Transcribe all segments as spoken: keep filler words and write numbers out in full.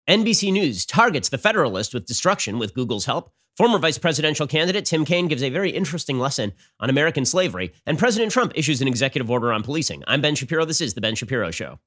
N B C News targets the Federalist with destruction with Google's help. Former vice presidential candidate Tim Kaine gives a very interesting lesson on American slavery. And President Trump issues an executive order on policing. I'm Ben Shapiro. This is The Ben Shapiro Show.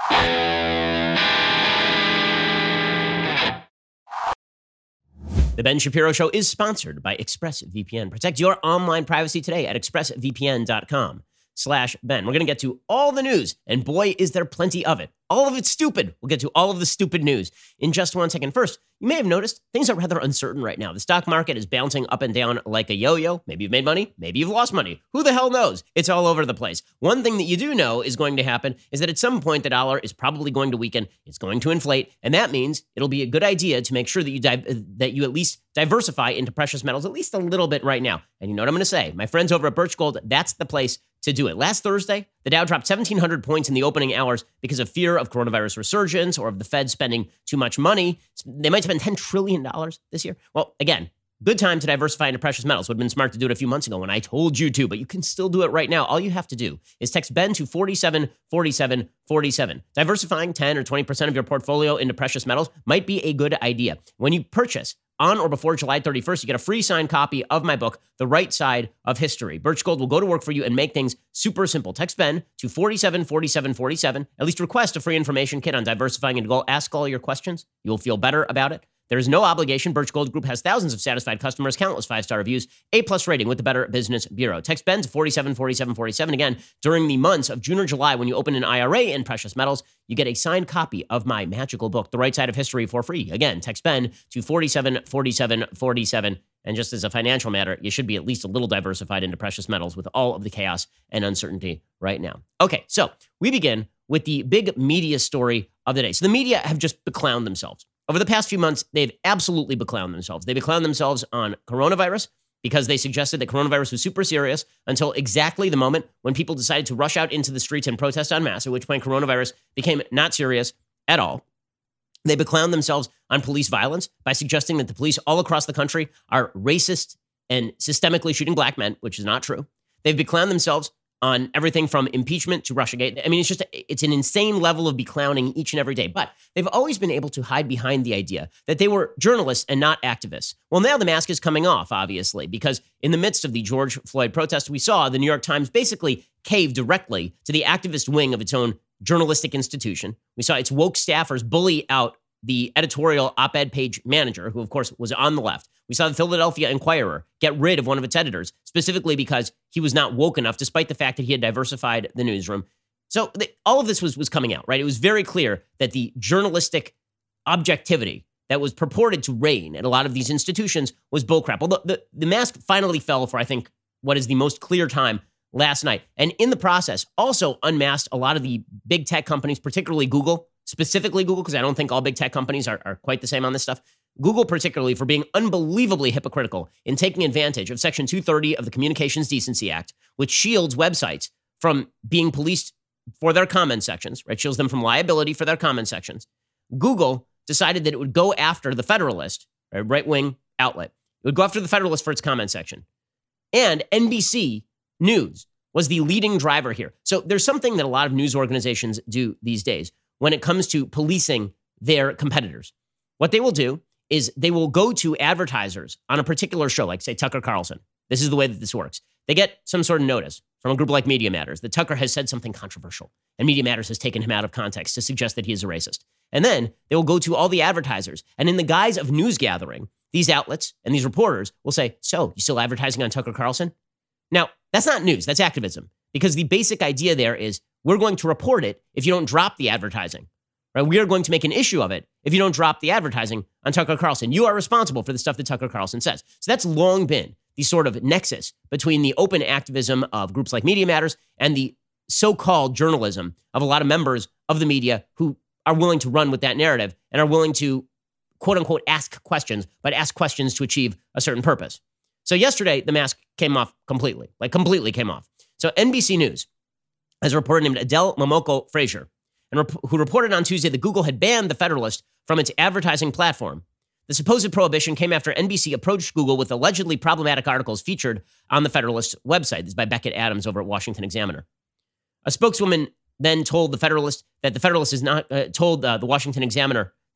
The Ben Shapiro Show is sponsored by ExpressVPN. Protect your online privacy today at expressvpn.com slash Ben. We're going to get to all the news, and boy, is there plenty of it. All of it's stupid. We'll get to all of the stupid news in just one second. First, you may have noticed things are rather uncertain right now. The stock market is bouncing up and down like a yo-yo. Maybe you've made money. Maybe you've lost money. Who the hell knows? It's all over the place. One thing that you do know is going to happen is that at some point the dollar is probably going to weaken. It's going to inflate. And that means it'll be a good idea to make sure that you di- that you at least diversify into precious metals at least a little bit right now. And you know what I'm going to say? My friends over at Birch Gold, that's the place to do it. Last Thursday, the Dow dropped seventeen hundred points in the opening hours because of fear of coronavirus resurgence or of the Fed spending too much money. They might spend ten trillion dollars this year. Well, again, good time to diversify into precious metals. Would have been smart to do it a few months ago when I told you to, but you can still do it right now. All you have to do is text Ben to forty-seven forty-seven forty-seven. Diversifying ten or twenty percent of your portfolio into precious metals might be a good idea. When you purchase on or before July thirty-first, you get a free signed copy of my book, The Right Side of History. Birch Gold will go to work for you and make things super simple. Text Ben to forty-seven forty-seven forty-seven. At least request a free information kit on diversifying into gold. Ask all your questions. You'll feel better about it. There is no obligation. Birch Gold Group has thousands of satisfied customers, countless five-star reviews, A-plus rating with the Better Business Bureau. Text Ben to forty-seven forty-seven forty-seven. Again, during the months of June or July, when you open an I R A in precious metals, you get a signed copy of my magical book, The Right Side of History, for free. Again, text Ben to forty-seven forty-seven forty-seven. And just as a financial matter, you should be at least a little diversified into precious metals with all of the chaos and uncertainty right now. Okay, so we begin with the big media story of the day. So the media have just beclowned themselves. Over the past few months, they've absolutely beclowned themselves. They beclowned themselves on coronavirus because they suggested that coronavirus was super serious until exactly the moment when people decided to rush out into the streets and protest en masse, at which point coronavirus became not serious at all. They beclowned themselves on police violence by suggesting that the police all across the country are racist and systemically shooting black men, which is not true. They've beclowned themselves on everything from impeachment to Russiagate. I mean, it's just, a, it's an insane level of beclowning each and every day. But they've always been able to hide behind the idea that they were journalists and not activists. Well, now the mask is coming off, obviously, because in the midst of the George Floyd protest, we saw the New York Times basically cave directly to the activist wing of its own journalistic institution. We saw its woke staffers bully out the editorial op-ed page manager, who, of course, was on the left. We saw the Philadelphia Inquirer get rid of one of its editors, specifically because he was not woke enough, despite the fact that he had diversified the newsroom. So the, all of this was, was coming out, right? It was very clear that the journalistic objectivity that was purported to reign at a lot of these institutions was bullcrap. Well, the, the, the mask finally fell for, I think, what is the most clear time last night. And in the process, also unmasked a lot of the big tech companies, particularly Google, specifically Google, because I don't think all big tech companies are, are quite the same on this stuff. Google particularly for being unbelievably hypocritical in taking advantage of Section two thirty of the Communications Decency Act, which shields websites from being policed for their comment sections, right? Shields them from liability for their comment sections. Google decided that it would go after the Federalist, a right-wing outlet. It would go after the Federalist for its comment section. And N B C News was the leading driver here. So there's something that a lot of news organizations do these days when it comes to policing their competitors. What they will do is they will go to advertisers on a particular show, like, say, Tucker Carlson. This is the way that this works. They get some sort of notice from a group like Media Matters that Tucker has said something controversial, and Media Matters has taken him out of context to suggest that he is a racist. And then they will go to all the advertisers, and in the guise of news gathering, these outlets and these reporters will say, so, you still advertising on Tucker Carlson? Now, that's not news. That's activism, because the basic idea there is we're going to report it if you don't drop the advertising. Right? We are going to make an issue of it if you don't drop the advertising on Tucker Carlson. You are responsible for the stuff that Tucker Carlson says. So that's long been the sort of nexus between the open activism of groups like Media Matters and the so-called journalism of a lot of members of the media who are willing to run with that narrative and are willing to, quote unquote, ask questions, but ask questions to achieve a certain purpose. So yesterday, the mask came off completely, like completely came off. So N B C News has a reporter named Adele Momoko Frazier, and rep- who reported on Tuesday that Google had banned the Federalist from its advertising platform. The supposed prohibition came after N B C approached Google with allegedly problematic articles featured on the Federalist website. This is by Beckett Adams over at Washington Examiner. A spokeswoman then told the Federalist that the Federalist is not uh, told uh, the Washington Examiner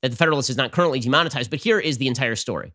that the Federalist is not currently demonetized, but here is the entire story.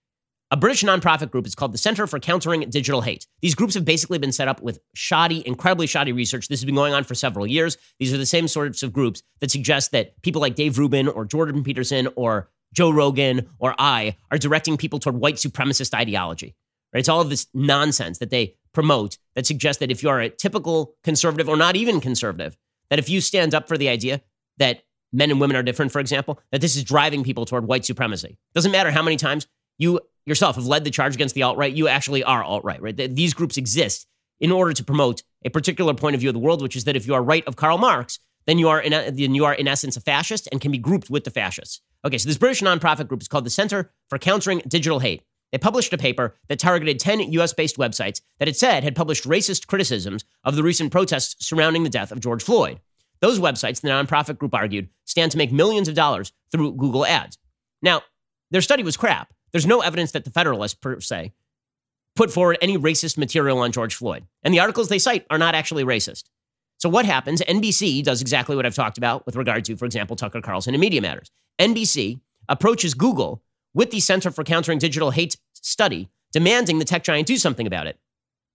A British nonprofit group is called the Center for Countering Digital Hate. These groups have basically been set up with shoddy, incredibly shoddy research. This has been going on for several years. These are the same sorts of groups that suggest that people like Dave Rubin or Jordan Peterson or Joe Rogan or I are directing people toward white supremacist ideology. Right? It's all of this nonsense that they promote that suggests that if you are a typical conservative or not even conservative, that if you stand up for the idea that men and women are different, for example, that this is driving people toward white supremacy. Doesn't matter how many times you yourself have led the charge against the alt-right, you actually are alt-right, right? These groups exist in order to promote a particular point of view of the world, which is that if you are right of Karl Marx, then you are in, then you are in essence a fascist and can be grouped with the fascists. Okay, so this British nonprofit group is called the Center for Countering Digital Hate. They published a paper that targeted ten U S-based websites that it said had published racist criticisms of the recent protests surrounding the death of George Floyd. Those websites, the nonprofit group argued, stand to make millions of dollars through Google ads. Now, their study was crap. There's no evidence that the Federalist, per se, put forward any racist material on George Floyd. And the articles they cite are not actually racist. So what happens? N B C does exactly what I've talked about with regard to, for example, Tucker Carlson and Media Matters. N B C approaches Google with the Center for Countering Digital Hate study, demanding the tech giant do something about it.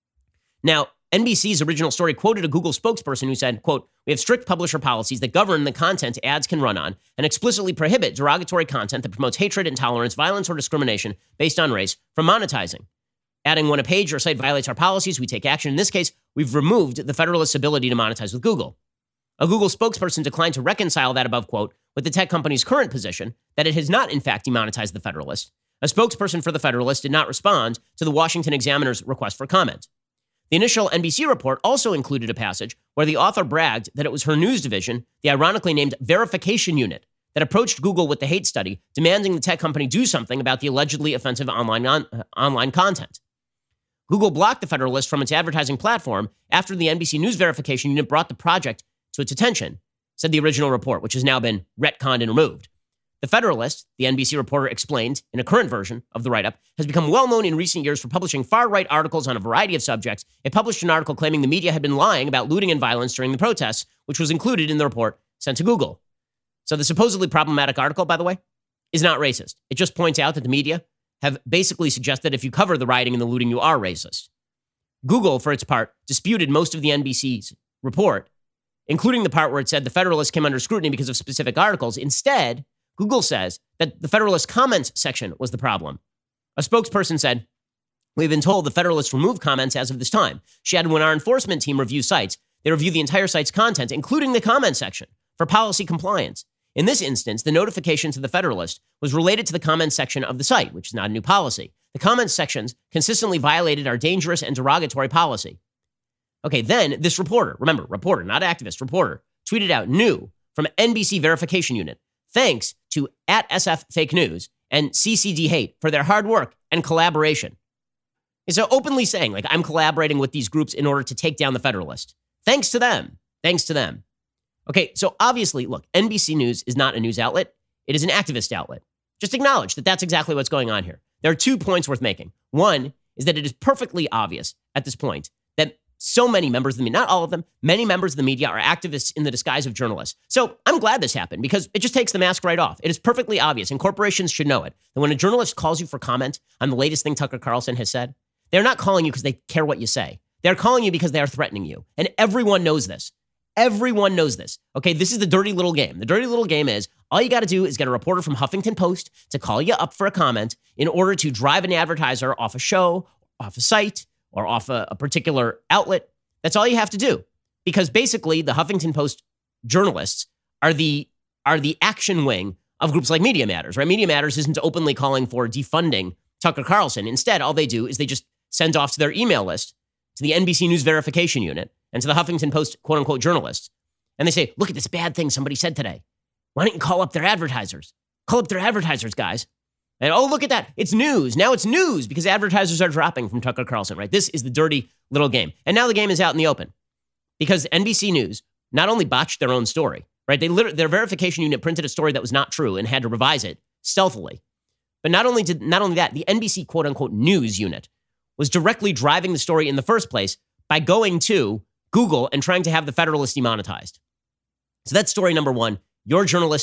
Now, N B C's original story quoted a Google spokesperson who said, quote, "We have strict publisher policies that govern the content ads can run on and explicitly prohibit derogatory content that promotes hatred, intolerance, violence, or discrimination based on race from monetizing. Adding when a page or site violates our policies, we take action. In this case, we've removed the Federalist's ability to monetize with Google." A Google spokesperson declined to reconcile that above quote with the tech company's current position that it has not, in fact, demonetized the Federalist. A spokesperson for the Federalist did not respond to the Washington Examiner's request for comment. The initial N B C report also included a passage where the author bragged that it was her news division, the ironically named Verification Unit, that approached Google with the hate study, demanding the tech company do something about the allegedly offensive online, on, uh, online content. Google blocked the Federalist from its advertising platform after the N B C News Verification Unit brought the project to its attention, said the original report, which has now been retconned and removed. The Federalist, the N B C reporter explained in a current version of the write-up, has become well known in recent years for publishing far-right articles on a variety of subjects. It published an article claiming the media had been lying about looting and violence during the protests, which was included in the report sent to Google. So the supposedly problematic article, by the way, is not racist. It just points out that the media have basically suggested if you cover the rioting and the looting, you are racist. Google, for its part, disputed most of the N B C's report, including the part where it said the Federalist came under scrutiny because of specific articles. Instead, Google says that the Federalist comments section was the problem. A spokesperson said, "We've been told the Federalist removed comments as of this time." She added, "When our enforcement team reviews sites, they review the entire site's content, including the comment section, for policy compliance. In this instance, the notification to the Federalist was related to the comments section of the site, which is not a new policy. The comments sections consistently violated our dangerous and derogatory policy." Okay, then this reporter, remember, reporter, not activist, reporter, tweeted out new from N B C Verification Unit, "Thanks to at S F Fake News and C C D Hate for their hard work and collaboration." And so openly saying, like, I'm collaborating with these groups in order to take down the Federalist. Thanks to them. Thanks to them. Okay, so obviously, look, N B C News is not a news outlet. It is an activist outlet. Just acknowledge that that's exactly what's going on here. There are two points worth making. One is that it is perfectly obvious at this point that so many members of the media, not all of them, many members of the media are activists in the disguise of journalists. So I'm glad this happened because it just takes the mask right off. It is perfectly obvious, and corporations should know it, that when a journalist calls you for comment on the latest thing Tucker Carlson has said, they're not calling you because they care what you say. They're calling you because they are threatening you. And everyone knows this. Everyone knows this. Okay, this is the dirty little game. The dirty little game is all you got to do is get a reporter from Huffington Post to call you up for a comment in order to drive an advertiser off a show, off a site, or off a, a particular outlet. That's all you have to do. Because basically the Huffington Post journalists are the are the action wing of groups like Media Matters, right? Media Matters isn't openly calling for defunding Tucker Carlson. Instead, all they do is they just send off to their email list, to the N B C News Verification Unit, and to the Huffington Post quote-unquote journalists. And they say, look at this bad thing somebody said today. Why don't you call up their advertisers? Call up their advertisers, guys. And oh, look at that. It's news. Now it's news because advertisers are dropping from Tucker Carlson, right? This is the dirty little game. And now the game is out in the open because N B C News not only botched their own story, right? They literally, their verification unit printed a story that was not true and had to revise it stealthily. But not only did, not only that, the N B C quote unquote news unit was directly driving the story in the first place by going to Google and trying to have the Federalist demonetized. So that's story number one. Your journalistic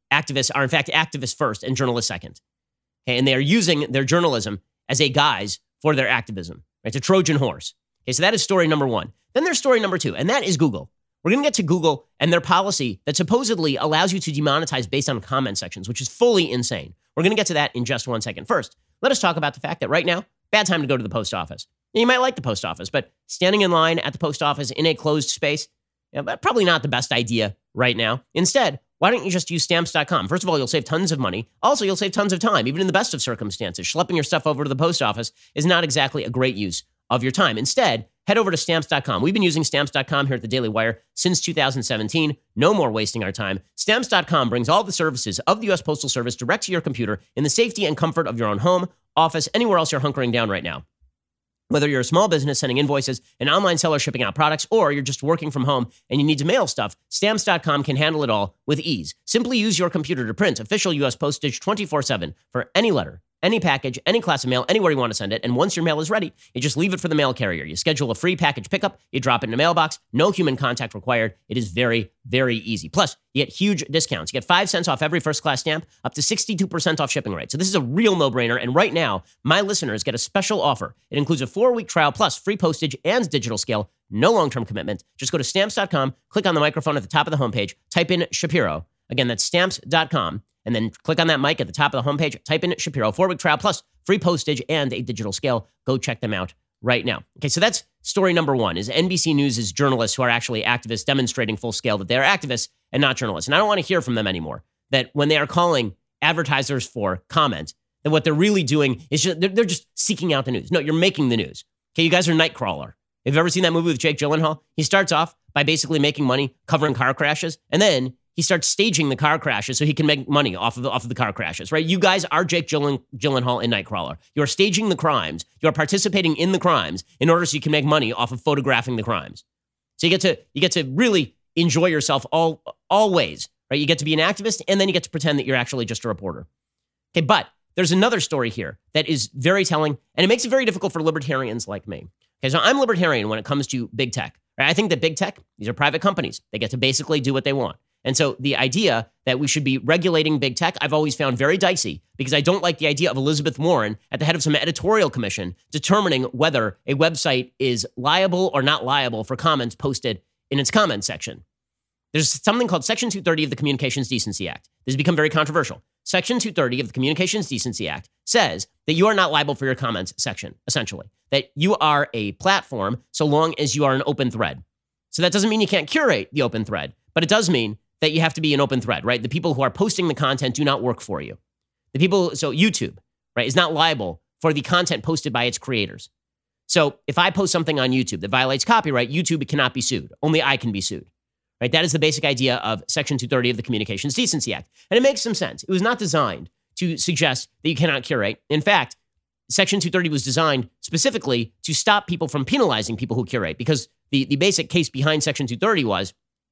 activists are in fact activists first and journalists second. Okay, and they are using their journalism as a guise for their activism. Right? It's a Trojan horse. Okay, so that is story number one. Then there's story number two, and that is Google. We're going to get to Google and their policy that supposedly allows you to demonetize based on comment sections, which is fully insane. We're going to get to that in just one second. First, let us talk about the fact that right now, bad time to go to the post office. You might like the post office, but standing in line at the post office in a closed space, you know, probably not the best idea right now. Instead, why don't you just use stamps dot com? First of all, you'll save tons of money. Also, you'll save tons of time, even in the best of circumstances. Schlepping your stuff over to the post office is not exactly a great use of your time. Instead, head over to stamps dot com. We've been using stamps dot com here at the Daily Wire since two thousand seventeen. No more wasting our time. stamps dot com brings all the services of the U S Postal Service direct to your computer in the safety and comfort of your own home, office, anywhere else you're hunkering down right now. Whether you're a small business sending invoices, an online seller shipping out products, or you're just working from home and you need to mail stuff, stamps dot com can handle it all with ease. Simply use your computer to print official U S postage twenty-four seven for any letter, any package, any class of mail, anywhere you want to send it. And once your mail is ready, you just leave it for the mail carrier. You schedule a free package pickup, you drop it in a mailbox, no human contact required. It is very, very easy. Plus, you get huge discounts. You get five cents off every first class stamp, up to sixty-two percent off shipping rate. So this is a real no-brainer. And right now, my listeners get a special offer. It includes a four-week trial plus free postage and digital scale. No long-term commitment. Just go to stamps dot com, click on the microphone at the top of the homepage, type in Shapiro. Again, that's stamps dot com. And then click on that mic at the top of the homepage, type in Shapiro, four-week trial plus free postage and a digital scale. Go check them out right now. Okay, so that's story number one, is N B C News' journalists who are actually activists demonstrating full scale that they are activists and not journalists. And I don't want to hear from them anymore, that when they are calling advertisers for comment, that what they're really doing is just, they're, they're just seeking out the news. No, you're making the news. Okay, you guys are Nightcrawler. Have you ever seen that movie with Jake Gyllenhaal? He starts off by basically making money covering car crashes, and then he starts staging the car crashes so he can make money off of the, off of the car crashes, right? You guys are Jake Gyllen, Gyllenhaal in Nightcrawler. You're staging the crimes. You're participating in the crimes in order so you can make money off of photographing the crimes. So you get to you get to really enjoy yourself all always, right? You get to be an activist, and then you get to pretend that you're actually just a reporter. Okay, but there's another story here that is very telling, and it makes it very difficult for libertarians like me. Okay, so I'm libertarian when it comes to big tech. Right? I think that big tech, these are private companies. They get to basically do what they want. And so the idea that we should be regulating big tech, I've always found very dicey, because I don't like the idea of Elizabeth Warren at the head of some editorial commission determining whether a website is liable or not liable for comments posted in its comment section. There's something called Section two thirty of the Communications Decency Act. This has become very controversial. Section two thirty of the Communications Decency Act says that you are not liable for your comments section, essentially. That you are a platform so long as you are an open thread. So that doesn't mean you can't curate the open thread, but it does mean that you have to be an open thread, right? The people who are posting the content do not work for you. The people, so YouTube, right, is not liable for the content posted by its creators. So if I post something on YouTube that violates copyright, YouTube cannot be sued. Only I can be sued, right? That is the basic idea of Section two thirty of the Communications Decency Act. And it makes some sense. It was not designed to suggest that you cannot curate. In fact, Section two thirty was designed specifically to stop people from penalizing people who curate, because the, the basic case behind Section two thirty was,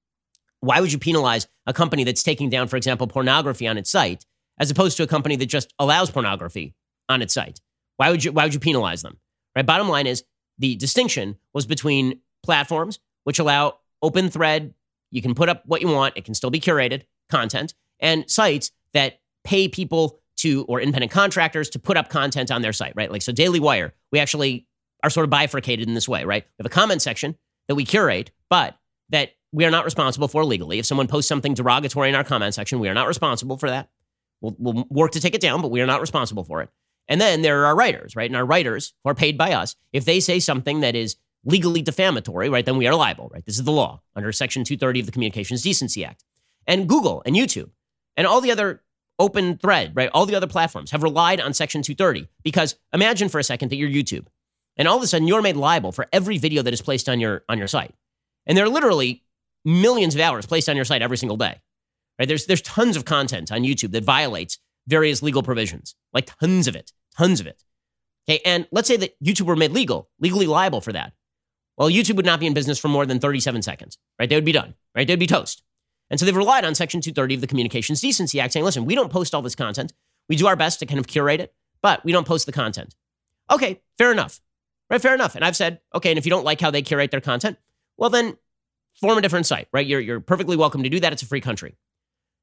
why would you penalize a company that's taking down, for example, pornography on its site, as opposed to a company that just allows pornography on its site? Why would you, why would you penalize them? Right? Bottom line is, the distinction was between platforms, which allow open thread, you can put up what you want, it can still be curated content, and sites that pay people to, or independent contractors to put up content on their site, right? Like, so Daily Wire, we actually are sort of bifurcated in this way, right? We have a comment section that we curate, but that we are not responsible for legally. If someone posts something derogatory in our comment section, we are not responsible for that. We'll, we'll work to take it down, but we are not responsible for it. And then there are our writers, right? And our writers who are paid by us, if they say something that is legally defamatory, right, then we are liable, right? This is the law under Section two thirty of the Communications Decency Act. And Google and YouTube and all the other open thread, right, all the other platforms have relied on Section two thirty, because imagine for a second that you're YouTube, and all of a sudden you're made liable for every video that is placed on your on your site. And there are literally millions of hours placed on your site every single day, right? There's there's tons of content on YouTube that violates various legal provisions, like tons of it, tons of it. Okay, and let's say that YouTube were made legal, legally liable for that. Well, YouTube would not be in business for more than thirty-seven seconds, right? They would be done, right? They'd be toast. And so they've relied on Section two thirty of the Communications Decency Act, saying, listen, we don't post all this content. We do our best to kind of curate it, but we don't post the content. Okay, fair enough, right? Fair enough. And I've said, okay, and if you don't like how they curate their content, well, then form a different site, right? You're, you're perfectly welcome to do that. It's a free country.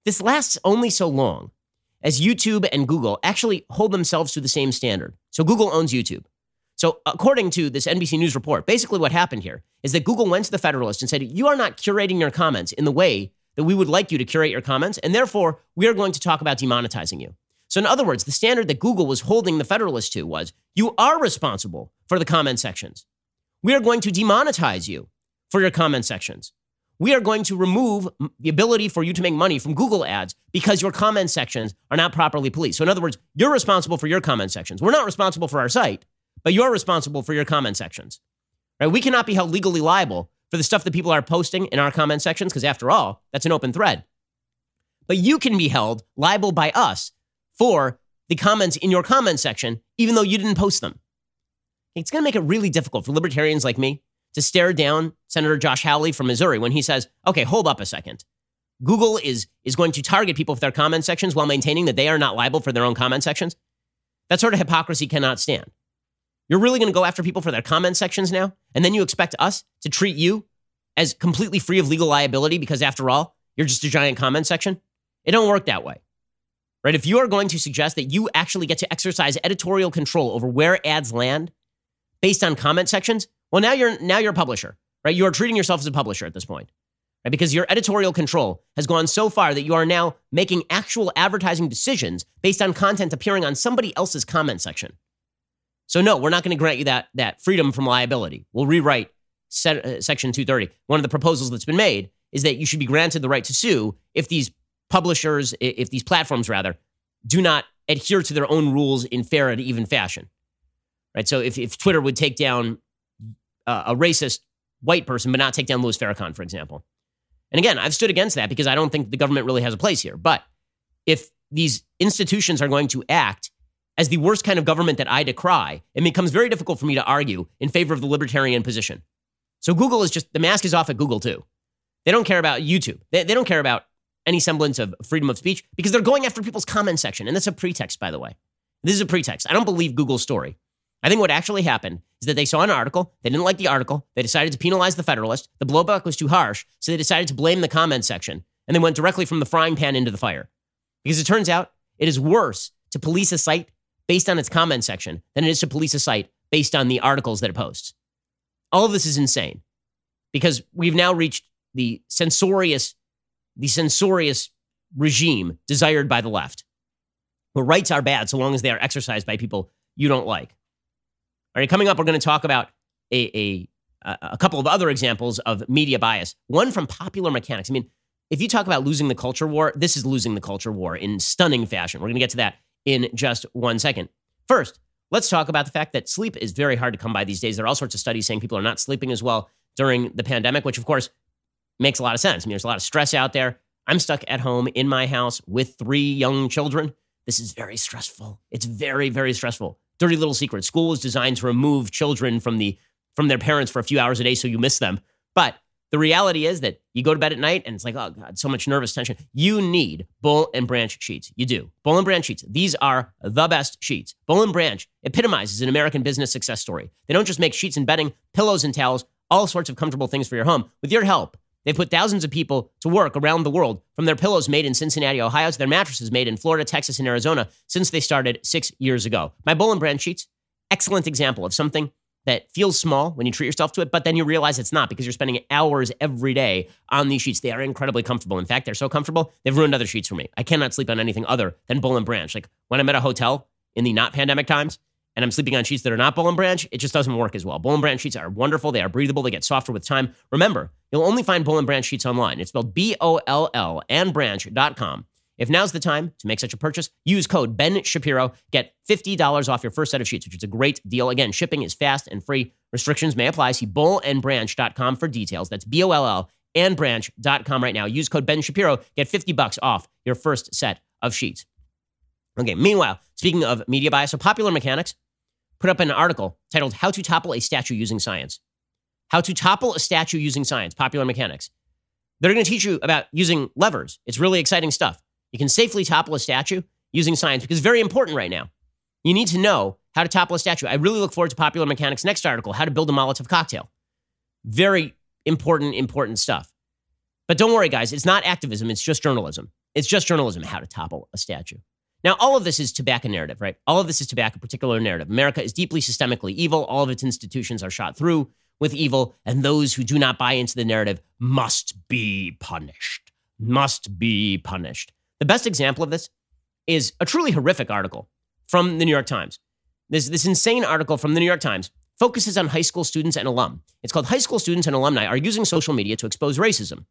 This lasts only so long as YouTube and Google actually hold themselves to the same standard. So Google owns YouTube. So according to this N B C News report, basically what happened here is that Google went to the Federalist and said, you are not curating your comments in the way that we would like you to curate your comments, and therefore we are going to talk about demonetizing you. So in other words, the standard that Google was holding the Federalist to was, you are responsible for the comment sections. We are going to demonetize you for your comment sections. We are going to remove the ability for you to make money from Google ads because your comment sections are not properly policed. So in other words, you're responsible for your comment sections. We're not responsible for our site, but you're responsible for your comment sections. Right? We cannot be held legally liable for the stuff that people are posting in our comment sections because after all, that's an open thread. But you can be held liable by us for the comments in your comment section, even though you didn't post them. It's going to make it really difficult for libertarians like me to stare down Senator Josh Hawley from Missouri when he says, okay, hold up a second. Google is, is going to target people for their comment sections while maintaining that they are not liable for their own comment sections. That sort of hypocrisy cannot stand. You're really going to go after people for their comment sections now? And then you expect us to treat you as completely free of legal liability because after all, you're just a giant comment section? It don't work that way. Right? If you are going to suggest that you actually get to exercise editorial control over where ads land based on comment sections, well, now you're now you're a publisher, right? You are treating yourself as a publisher at this point, right? Because your editorial control has gone so far that you are now making actual advertising decisions based on content appearing on somebody else's comment section. So no, we're not going to grant you that, that freedom from liability. We'll rewrite set, uh, Section two thirty. One of the proposals that's been made is that you should be granted the right to sue if these publishers, if these platforms rather, do not adhere to their own rules in fair and even fashion, right? So if, if Twitter would take down uh, a racist white person but not take down Louis Farrakhan, for example. And again, I've stood against that because I don't think the government really has a place here. But if these institutions are going to act as the worst kind of government that I decry, it becomes very difficult for me to argue in favor of the libertarian position. So Google is just, the mask is off at Google too. They don't care about YouTube. They, they don't care about any semblance of freedom of speech because they're going after people's comment section. And that's a pretext, by the way. This is a pretext. I don't believe Google's story. I think what actually happened is that they saw an article, they didn't like the article, they decided to penalize the Federalist, the blowback was too harsh, so they decided to blame the comment section, and they went directly from the frying pan into the fire. Because it turns out it is worse to police a site based on its comment section than it is to police a site based on the articles that it posts. All of this is insane because we've now reached the censorious, the censorious regime desired by the left, where rights are bad so long as they are exercised by people you don't like. All right, coming up, we're going to talk about a, a, a couple of other examples of media bias. One from Popular Mechanics. I mean, if you talk about losing the culture war, this is losing the culture war in stunning fashion. We're going to get to that in just one second. First, let's talk about the fact that sleep is very hard to come by these days. There are all sorts of studies saying people are not sleeping as well during the pandemic, which of course makes a lot of sense. I mean, there's a lot of stress out there. I'm stuck at home in my house with three young children. This is very stressful. It's very, very stressful. Dirty little secret. School is designed to remove children from the from their parents for a few hours a day so you miss them. But the reality is that you go to bed at night and it's like, oh God, so much nervous tension. You need Boll and Branch sheets. You do. Boll and Branch sheets. These are the best sheets. Boll and Branch epitomizes an American business success story. They don't just make sheets and bedding, pillows and towels, all sorts of comfortable things for your home. With your help, they put thousands of people to work around the world, from their pillows made in Cincinnati, Ohio, to their mattresses made in Florida, Texas, and Arizona since they started six years ago. My Boll and Branch sheets, excellent example of something that feels small when you treat yourself to it, but then you realize it's not because you're spending hours every day on these sheets. They are incredibly comfortable. In fact, they're so comfortable, they've ruined other sheets for me. I cannot sleep on anything other than Boll and Branch. Like when I'm at a hotel in the not pandemic times and I'm sleeping on sheets that are not Boll and Branch, it just doesn't work as well. Boll and Branch sheets are wonderful. They are breathable. They get softer with time. Remember, you'll only find Boll and Branch sheets online. It's spelled B O L L and branch dot com. If now's the time to make such a purchase, use code Ben Shapiro. Get fifty dollars off your first set of sheets, which is a great deal. Again, shipping is fast and free. Restrictions may apply. See boll and branch dot com for details. That's B O L L and branch dot com right now. Use code Ben Shapiro. Get fifty bucks off your first set of sheets. Okay, meanwhile, speaking of media bias, so Popular Mechanics put up an article titled How to Topple a Statue Using Science. How to Topple a Statue Using Science, Popular Mechanics. They're going to teach you about using levers. It's really exciting stuff. You can safely topple a statue using science because it's very important right now. You need to know how to topple a statue. I really look forward to Popular Mechanics' next article, How to Build a Molotov Cocktail. Very important, important stuff. But don't worry, guys. It's not activism. It's just journalism. It's just journalism how to topple a statue. Now, all of this is to back a narrative, right? All of this is to back a particular narrative. America is deeply systemically evil. All of its institutions are shot through with evil, and those who do not buy into the narrative must be punished. Must be punished. The best example of this is a truly horrific article from the New York Times. This, this insane article from the New York Times focuses on high school students and alum. It's called High School Students and Alumni Are Using Social Media to Expose Racism.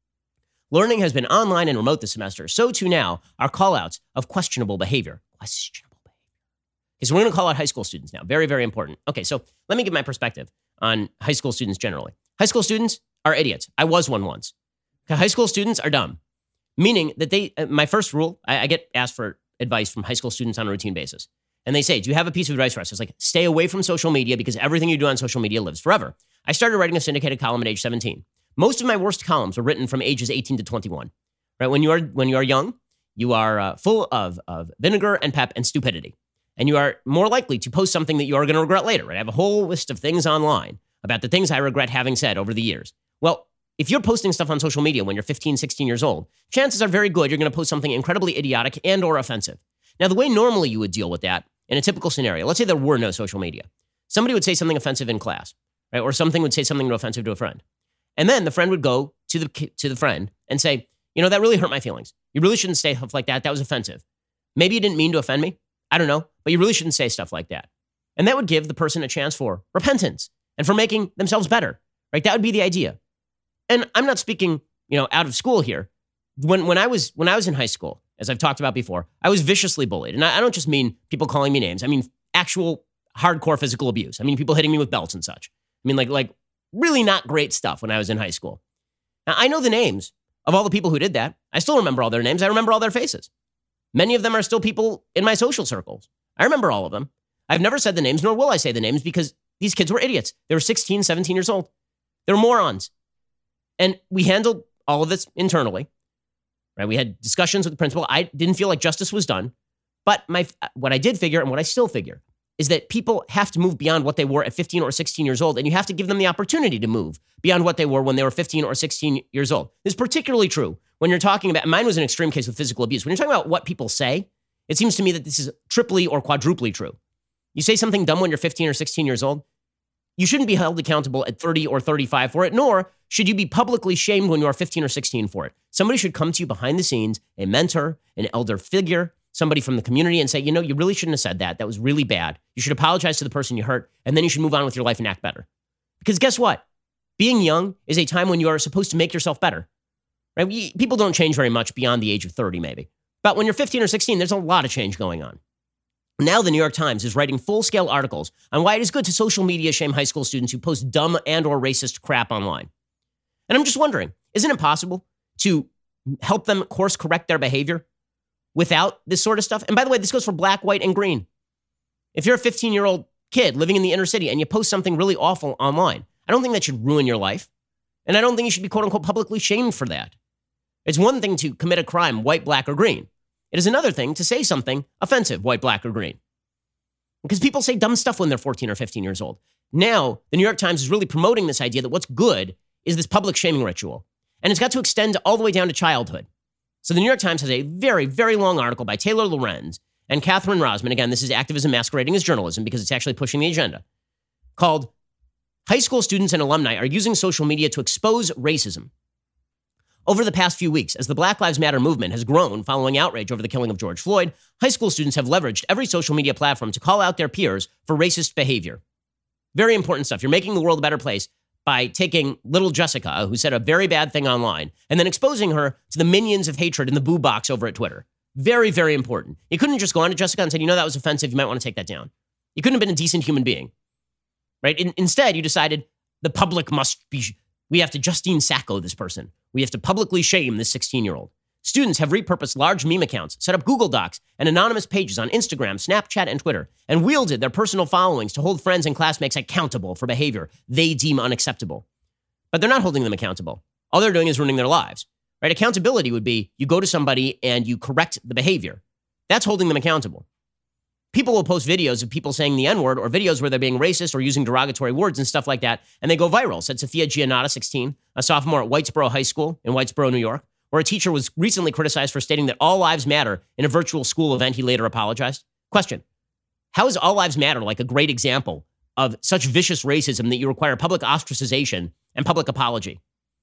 Learning has been online and remote this semester. So too now are callouts of questionable behavior. Questionable behavior. Okay, so we're going to call out high school students now. Very, very important. Okay, so let me give my perspective on high school students generally. High school students are idiots. I was one once. Okay, high school students are dumb, meaning that they, uh, my first rule, I, I get asked for advice from high school students on a routine basis. And they say, do you have a piece of advice for us? It's like, stay away from social media because everything you do on social media lives forever. I started writing a syndicated column at age seventeen. Most of my worst columns were written from ages eighteen to twenty-one. Right? When you are when you are young, you are uh, full of, of vinegar and pep and stupidity. And you are more likely to post something that you are going to regret later. Right? I have a whole list of things online about the things I regret having said over the years. Well, if you're posting stuff on social media when you're fifteen, sixteen years old, chances are very good you're going to post something incredibly idiotic and or offensive. Now, the way normally you would deal with that in a typical scenario, let's say there were no social media. Somebody would say something offensive in class, right? Or something would say something offensive to a friend. And then the friend would go to the to the friend and say, you know, that really hurt my feelings. You really shouldn't say stuff like that. That was offensive. Maybe you didn't mean to offend me. I don't know. But you really shouldn't say stuff like that. And that would give the person a chance for repentance and for making themselves better, right? That would be the idea. And I'm not speaking, you know, out of school here. When when I was when I was in high school, as I've talked about before, I was viciously bullied. And I, I don't just mean people calling me names. I mean actual hardcore physical abuse. I mean people hitting me with belts and such. I mean like like really not great stuff when I was in high school. Now, I know the names of all the people who did that. I still remember all their names. I remember all their faces. Many of them are still people in my social circles. I remember all of them. I've never said the names, nor will I say the names, because these kids were idiots. They were sixteen, seventeen years old. They were morons. And we handled all of this internally. Right? We had discussions with the principal. I didn't feel like justice was done. But my what I did figure, and what I still figure, is that people have to move beyond what they were at fifteen or sixteen years old, and you have to give them the opportunity to move beyond what they were when they were fifteen or sixteen years old. This is particularly true when you're talking about, mine was an extreme case with physical abuse. When you're talking about what people say, it seems to me that this is triply or quadruply true. You say something dumb when you're fifteen or sixteen years old, you shouldn't be held accountable at thirty or thirty-five for it, nor should you be publicly shamed when you are fifteen or sixteen for it. Somebody should come to you behind the scenes, a mentor, an elder figure, somebody from the community, and say, you know, you really shouldn't have said that. That was really bad. You should apologize to the person you hurt, and then you should move on with your life and act better. Because guess what? Being young is a time when you are supposed to make yourself better. Right? We, people don't change very much beyond the age of thirty, maybe. But when you're fifteen or sixteen, there's a lot of change going on. Now the New York Times is writing full-scale articles on why it is good to social media shame high school students who post dumb and or racist crap online. And I'm just wondering, isn't it possible to help them course correct their behavior without this sort of stuff? And by the way, this goes for black, white, and green. If you're a fifteen-year-old kid living in the inner city and you post something really awful online, I don't think that should ruin your life. And I don't think you should be, quote unquote, publicly shamed for that. It's one thing to commit a crime, white, black, or green. It is another thing to say something offensive, white, black, or green. Because people say dumb stuff when they're fourteen or fifteen years old. Now, the New York Times is really promoting this idea that what's good is this public shaming ritual. And it's got to extend all the way down to childhood. So the New York Times has a very, very long article by Taylor Lorenz and Catherine Rosman. Again, this is activism masquerading as journalism because it's actually pushing the agenda. Called High School Students and Alumni Are Using Social Media to Expose Racism. Over the past few weeks, as the Black Lives Matter movement has grown following outrage over the killing of George Floyd, high school students have leveraged every social media platform to call out their peers for racist behavior. Very important stuff. You're making the world a better place by taking little Jessica, who said a very bad thing online, and then exposing her to the minions of hatred in the boo box over at Twitter. Very, very important. You couldn't just go on to Jessica and say, you know, that was offensive. You might want to take that down. You couldn't have been a decent human being, right? In, instead, you decided the public must be, we have to Justine Sacco this person. We have to publicly shame this sixteen-year-old. Students have repurposed large meme accounts, set up Google Docs and anonymous pages on Instagram, Snapchat, and Twitter, and wielded their personal followings to hold friends and classmates accountable for behavior they deem unacceptable. But they're not holding them accountable. All they're doing is ruining their lives. Right? Accountability would be you go to somebody and you correct the behavior. That's holding them accountable. People will post videos of people saying the N-word or videos where they're being racist or using derogatory words and stuff like that, and they go viral, said Sophia Giannotta, sixteen, a sophomore at Whitesboro High School in Whitesboro, New York. or a teacher was recently criticized for stating that all lives matter in a virtual school event. He later apologized. Question: how is all lives matter like a great example of such vicious racism that you require public ostracization and public apology?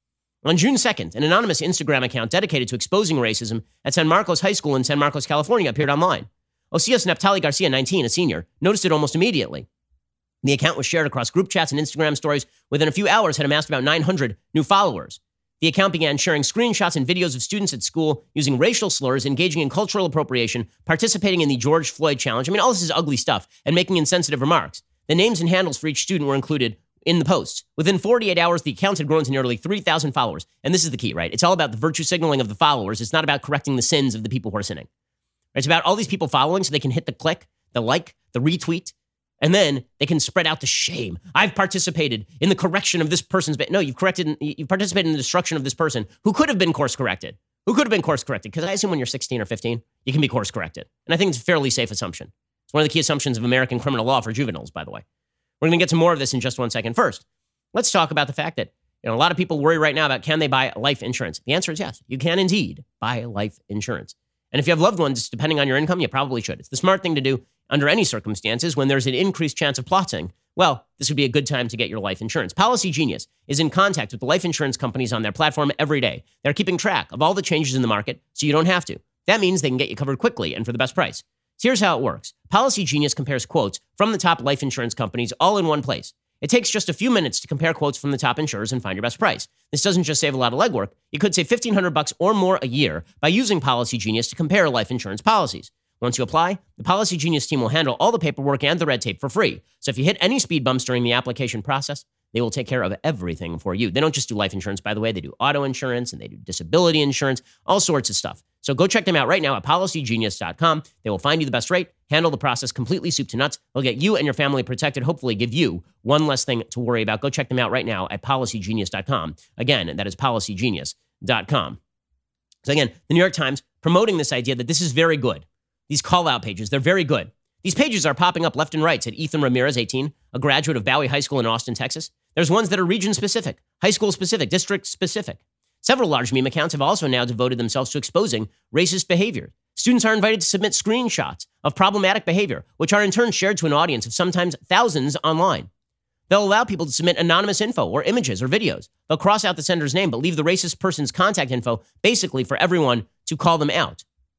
On June second, an anonymous Instagram account dedicated to exposing racism at San Marcos High School in San Marcos, California, appeared online. Osias Naphtali Garcia, nineteen, a senior, noticed it almost immediately. The account was shared across group chats and Instagram stories. Within a few hours, had amassed about nine hundred new followers. The account began sharing screenshots and videos of students at school using racial slurs, engaging in cultural appropriation, participating in the George Floyd challenge. I mean, all this is ugly stuff, and making insensitive remarks. The names and handles for each student were included in the posts. Within forty-eight hours, the account had grown to nearly three thousand followers. And this is the key, right? It's all about the virtue signaling of the followers. It's not about correcting the sins of the people who are sinning. It's about all these people following so they can hit the click, the like, the retweet, and then they can spread out the shame. I've participated in the correction of this person's... Ba- no, you've corrected, you've participated in the destruction of this person who could have been course corrected. Who could have been course corrected? Because I assume when you're sixteen or fifteen, you can be course corrected. And I think it's a fairly safe assumption. It's one of the key assumptions of American criminal law for juveniles, by the way. We're going to get to more of this in just one second. First, let's talk about the fact that you know, a lot of people worry right now about can they buy life insurance? The answer is yes. You can indeed buy life insurance. And if you have loved ones, depending on your income, you probably should. It's the smart thing to do under any circumstances when there's an increased chance of plotting. Well, this would be a good time to get your life insurance. Policy Genius is in contact with the life insurance companies on their platform every day. They're keeping track of all the changes in the market so you don't have to. That means they can get you covered quickly and for the best price. So here's how it works. Policy Genius compares quotes from the top life insurance companies all in one place. It takes just a few minutes to compare quotes from the top insurers and find your best price. This doesn't just save a lot of legwork. You could save fifteen hundred bucks or more a year by using Policy Genius to compare life insurance policies. Once you apply, the Policy Genius team will handle all the paperwork and the red tape for free. So if you hit any speed bumps during the application process, they will take care of everything for you. They don't just do life insurance, by the way. They do auto insurance and they do disability insurance, all sorts of stuff. So go check them out right now at policy genius dot com. They will find you the best rate, handle the process completely soup to nuts. They'll get you and your family protected, hopefully give you one less thing to worry about. Go check them out right now at policy genius dot com. Again, that is policy genius dot com. So again, the New York Times promoting this idea that this is very good. These call-out pages, they're very good. These pages are popping up left and right, said Ethan Ramirez, eighteen, a graduate of Bowie High School in Austin, Texas. There's ones that are region-specific, high school-specific, district-specific. Several large meme accounts have also now devoted themselves to exposing racist behavior. Students are invited to submit screenshots of problematic behavior, which are in turn shared to an audience of sometimes thousands online. They'll allow people to submit anonymous info or images or videos. They'll cross out the sender's name, but leave the racist person's contact info basically for everyone to call them out.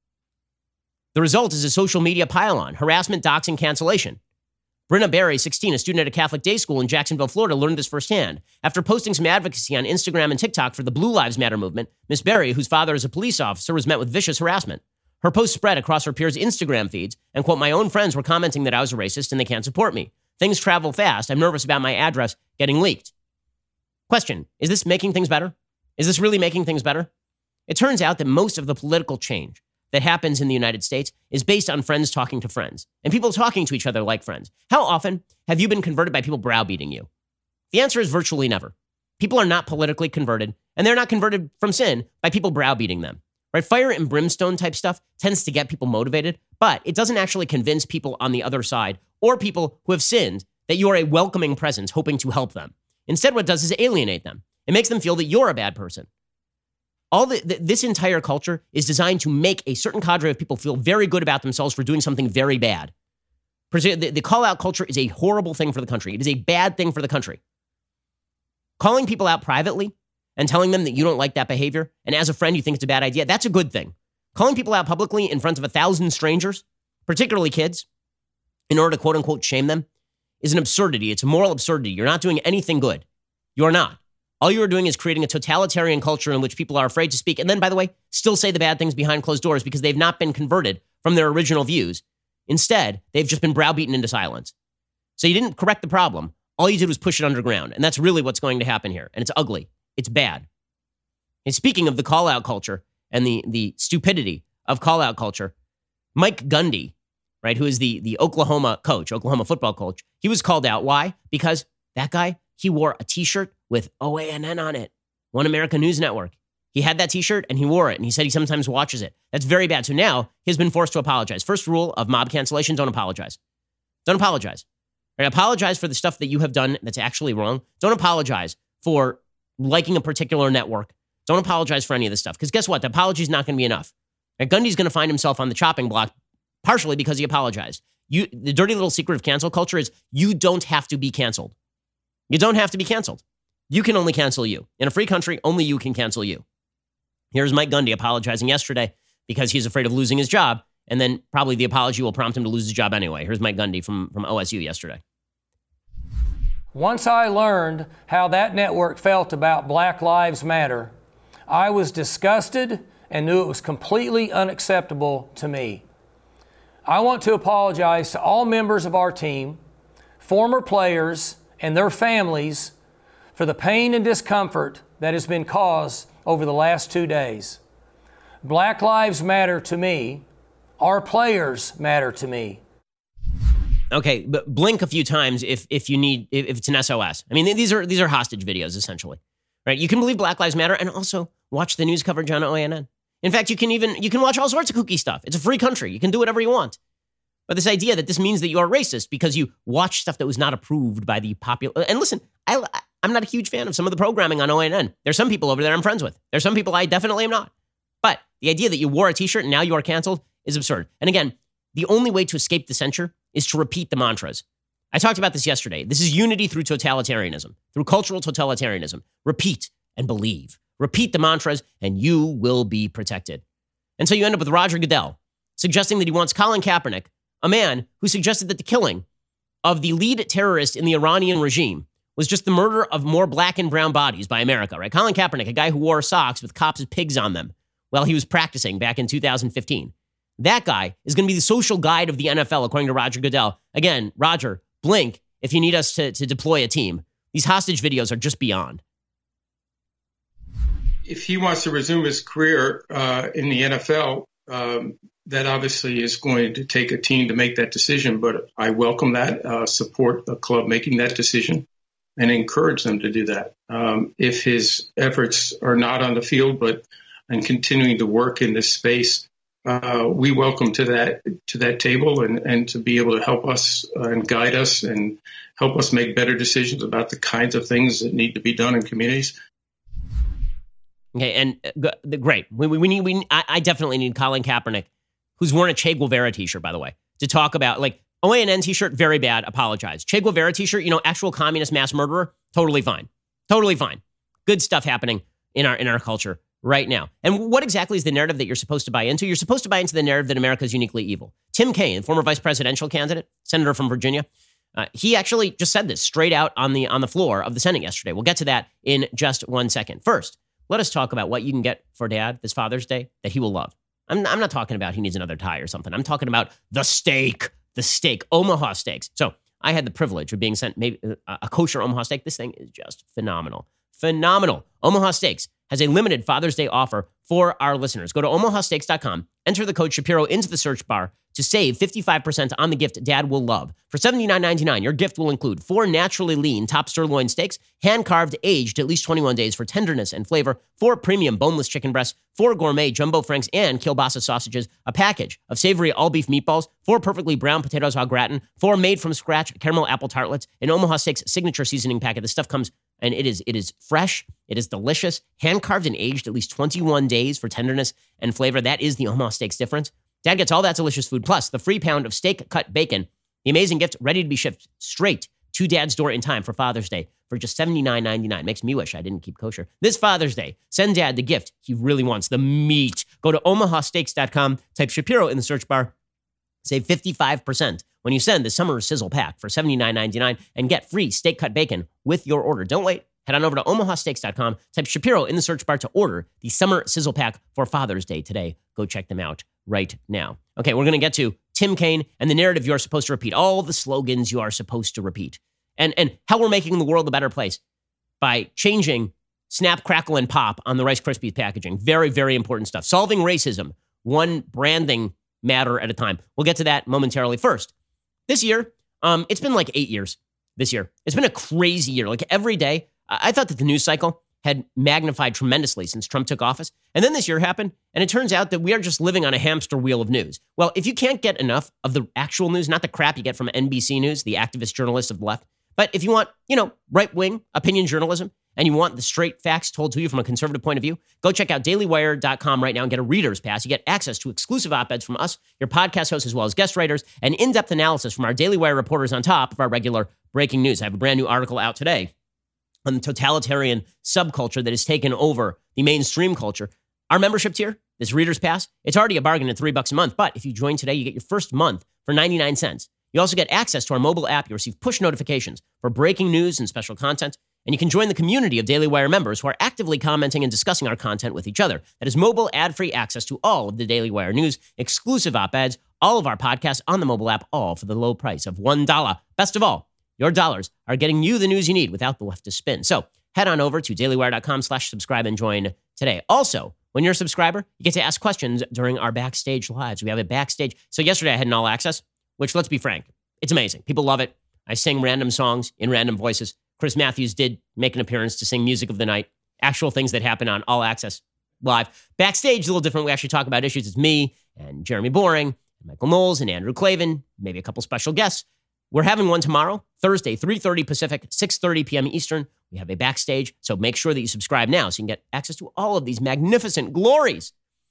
The result is a social media pile-on, harassment, doxing, cancellation. Brenna Berry, sixteen, a student at a Catholic day school in Jacksonville, Florida, learned this firsthand. After posting some advocacy on Instagram and TikTok for the Blue Lives Matter movement, Miss Berry, whose father is a police officer, was met with vicious harassment. Her post spread across her peers' Instagram feeds, and, quote, my own friends were commenting that I was a racist and they can't support me. Things travel fast. I'm nervous about my address getting leaked. Question, is this making things better? Is this really making things better? It turns out that most of the political change that happens in the United States is based on friends talking to friends and people talking to each other like friends. How often have you been converted by people browbeating you? The answer is virtually never. People are not politically converted, and they're not converted from sin by people browbeating them. Right? Fire and brimstone type stuff tends to get people motivated, but it doesn't actually convince people on the other side or people who have sinned that you are a welcoming presence hoping to help them. Instead, what it does is alienate them. It makes them feel that you're a bad person. All the, the, this entire culture is designed to make a certain cadre of people feel very good about themselves for doing something very bad. The, the call-out culture is a horrible thing for the country. It is a bad thing for the country. Calling people out privately and telling them that you don't like that behavior, and as a friend you think it's a bad idea, that's a good thing. Calling people out publicly in front of a thousand strangers, particularly kids, in order to quote-unquote shame them, is an absurdity. It's a moral absurdity. You're not doing anything good. You are not. All you are doing is creating a totalitarian culture in which people are afraid to speak and then, by the way, still say the bad things behind closed doors because they've not been converted from their original views. Instead, they've just been browbeaten into silence. So you didn't correct the problem. All you did was push it underground. And that's really what's going to happen here. And it's ugly. It's bad. And speaking of the call-out culture and the, the stupidity of call-out culture, Mike Gundy, right, who is the, the Oklahoma coach, Oklahoma football coach, he was called out. Why? Because that guy, he wore a T-shirt with O A N N on it, One America News Network. He had that T-shirt and he wore it, and he said he sometimes watches it. That's very bad. So now he's been forced to apologize. First rule of mob cancellation, don't apologize. Don't apologize. Right? Apologize for the stuff that you have done that's actually wrong. Don't apologize for liking a particular network Don't apologize for any of this stuff. Because guess what? The apology is not going to be enough. Right? Gundy's going to find himself on the chopping block, partially because he apologized. You, the dirty little secret of cancel culture is you don't have to be canceled. You don't have to be canceled. You can only cancel you. In a free country, only you can cancel you. Here's Mike Gundy apologizing yesterday because he's afraid of losing his job. And then probably the apology will prompt him to lose his job anyway. Here's Mike Gundy from, from O S U yesterday. Once I learned how that network felt about Black Lives Matter, I was disgusted and knew it was completely unacceptable to me. I want to apologize to all members of our team, former players, and their families for the pain and discomfort that has been caused over the last two days. Black lives matter to me. Our players matter to me. Okay, but blink a few times if if you need if, if it's an S O S. I mean, these are these are hostage videos essentially, right? You can believe Black Lives Matter and also watch the news coverage on O A N N. In fact, you can even you can watch all sorts of kooky stuff. It's a free country. You can do whatever you want. But this idea that this means that you are racist because you watch stuff that was not approved by the popular... And listen, I, I'm not a huge fan of some of the programming on O A N N. There's some people over there I'm friends with. There's some people I definitely am not. But the idea that you wore a t-shirt and now you are canceled is absurd. And again, the only way to escape the censure is to repeat the mantras. I talked about this yesterday. This is unity through totalitarianism, through cultural totalitarianism. Repeat and believe. Repeat the mantras and you will be protected. And so you end up with Roger Goodell suggesting that he wants Colin Kaepernick, a man who suggested that the killing of the lead terrorist in the Iranian regime was just the murder of more black and brown bodies by America, right? Colin Kaepernick, a guy who wore socks with cops' pigs on them while he was practicing back in two thousand fifteen. That guy is going to be the social guide of the N F L, according to Roger Goodell. Again, Roger, blink if you need us to, to deploy a team. These hostage videos are just beyond. If he wants to resume his career uh, in the N F L, um, that obviously is going to take a team to make that decision. But I welcome that, uh, support the club making that decision, and encourage them to do that. Um, if his efforts are not on the field, but and continuing to work in this space, uh, we welcome to that to that table and, and to be able to help us uh, and guide us and help us make better decisions about the kinds of things that need to be done in communities. Okay, and uh, great. We, we need. We I, I definitely need Colin Kaepernick, who's worn a Che Guevara t-shirt, by the way, to talk about, like, O A N N t-shirt, very bad, apologize. Che Guevara t-shirt, you know, actual communist mass murderer, totally fine. Totally fine. Good stuff happening in our in our culture right now. And what exactly is the narrative that you're supposed to buy into? You're supposed to buy into the narrative that America is uniquely evil. Tim Kaine, former vice presidential candidate, senator from Virginia, uh, he actually just said this straight out on the on the floor of the Senate yesterday. We'll get to that in just one second. First, let us talk about what you can get for Dad this Father's Day that he will love. I'm, I'm not talking about he needs another tie or something. I'm talking about the steak, the steak, Omaha steaks. So I had the privilege of being sent maybe a, a kosher Omaha steak. This thing is just phenomenal. Phenomenal. Omaha Steaks has a limited Father's Day offer for our listeners. Go to omaha steaks dot com, enter the code Shapiro into the search bar to save fifty-five percent on the gift Dad will love. For seventy-nine ninety-nine, your gift will include four naturally lean top sirloin steaks, hand-carved, aged at least twenty-one days for tenderness and flavor, four premium boneless chicken breasts, four gourmet jumbo franks and kielbasa sausages, a package of savory all-beef meatballs, four perfectly brown potatoes au gratin, four made-from-scratch caramel apple tartlets, an Omaha Steaks signature seasoning packet. This stuff comes, and it is it is fresh, it is delicious, hand-carved and aged at least twenty-one days for tenderness and flavor. That is the Omaha Steaks difference. Dad gets all that delicious food, plus the free pound of steak-cut bacon, the amazing gift ready to be shipped straight to Dad's door in time for Father's Day for just seventy-nine ninety-nine. Makes me wish I didn't keep kosher. This Father's Day, send Dad the gift he really wants, the meat. Go to omaha steaks dot com, type Shapiro in the search bar, save fifty-five percent when you send the Summer Sizzle Pack for seventy-nine ninety-nine and get free steak-cut bacon with your order. Don't wait. Head on over to omaha steaks dot com, type Shapiro in the search bar to order the Summer Sizzle Pack for Father's Day today. Go check them out right now. Okay, we're going to get to Tim Kaine and the narrative you're supposed to repeat, all the slogans you are supposed to repeat, and, and how we're making the world a better place by changing Snap, Crackle, and Pop on the Rice Krispies packaging. Very, very important stuff. Solving racism, one branding matter at a time. We'll get to that momentarily. First, this year, um, it's been like eight years this year. It's been a crazy year. Like every day, I thought that the news cycle had magnified tremendously since Trump took office. And then this year happened, and it turns out that we are just living on a hamster wheel of news. Well, if you can't get enough of the actual news, not the crap you get from N B C News, the activist journalists of the left, but if you want, you know, right-wing opinion journalism, and you want the straight facts told to you from a conservative point of view, go check out daily wire dot com right now and get a reader's pass. You get access to exclusive op-eds from us, your podcast hosts, as well as guest writers, and in-depth analysis from our Daily Wire reporters on top of our regular breaking news. I have a brand new article out today on the totalitarian subculture that has taken over the mainstream culture. Our membership tier, this reader's pass, it's already a bargain at three bucks a month, but if you join today, you get your first month for ninety-nine cents. You also get access to our mobile app. You receive push notifications for breaking news and special content. And you can join the community of Daily Wire members who are actively commenting and discussing our content with each other. That is mobile ad-free access to all of the Daily Wire news, exclusive op-eds, all of our podcasts on the mobile app, all for the low price of one dollar. Best of all, your dollars are getting you the news you need without the leftist spin. So head on over to daily wire dot com slash subscribe and join today. Also, when you're a subscriber, you get to ask questions during our backstage lives. We have a backstage. So yesterday I had an all access, which, let's be frank, it's amazing. People love it. I sing random songs in random voices. Chris Matthews did make an appearance to sing Music of the Night, actual things that happen on All Access Live. Backstage is a little different. We actually talk about issues. It's me and Jeremy Boring, and Michael Knowles and Andrew Klavan, maybe a couple special guests. We're having one tomorrow, Thursday, three thirty Pacific, six thirty p.m. Eastern. We have a backstage, so make sure that you subscribe now so you can get access to all of these magnificent glories.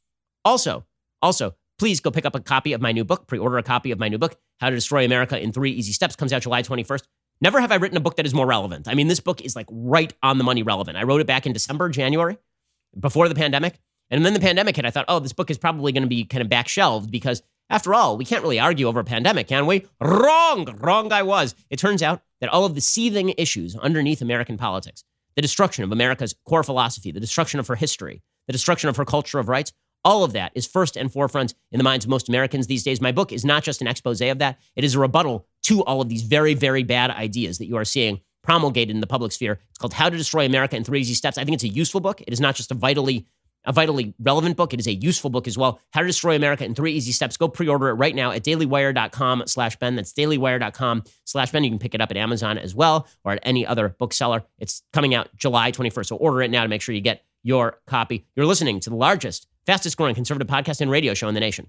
Also, also, please go pick up a copy of my new book, pre-order a copy of my new book, How to Destroy America in Three Easy Steps, comes out July twenty-first. Never have I written a book that is more relevant. I mean, this book is like right on the money relevant. I wrote it back in December, January, before the pandemic. And then the pandemic hit. I thought, oh, this book is probably going to be kind of back shelved because, after all, we can't really argue over a pandemic, can we? Wrong. Wrong I was. It turns out that all of the seething issues underneath American politics, the destruction of America's core philosophy, the destruction of her history, the destruction of her culture of rights, all of that is first and forefront in the minds of most Americans these days. My book is not just an expose of that. It is a rebuttal to all of these very, very bad ideas that you are seeing promulgated in the public sphere. It's called How to Destroy America in Three Easy Steps. I think it's a useful book. It is not just a vitally, a vitally relevant book. It is a useful book as well. How to Destroy America in Three Easy Steps. Go pre-order it right now at daily wire dot com slash Ben. That's daily wire dot com slash Ben. You can pick it up at Amazon as well or at any other bookseller. It's coming out July twenty-first. So order it now to make sure you get your copy. You're listening to the largest, fastest growing conservative podcast and radio show in the nation.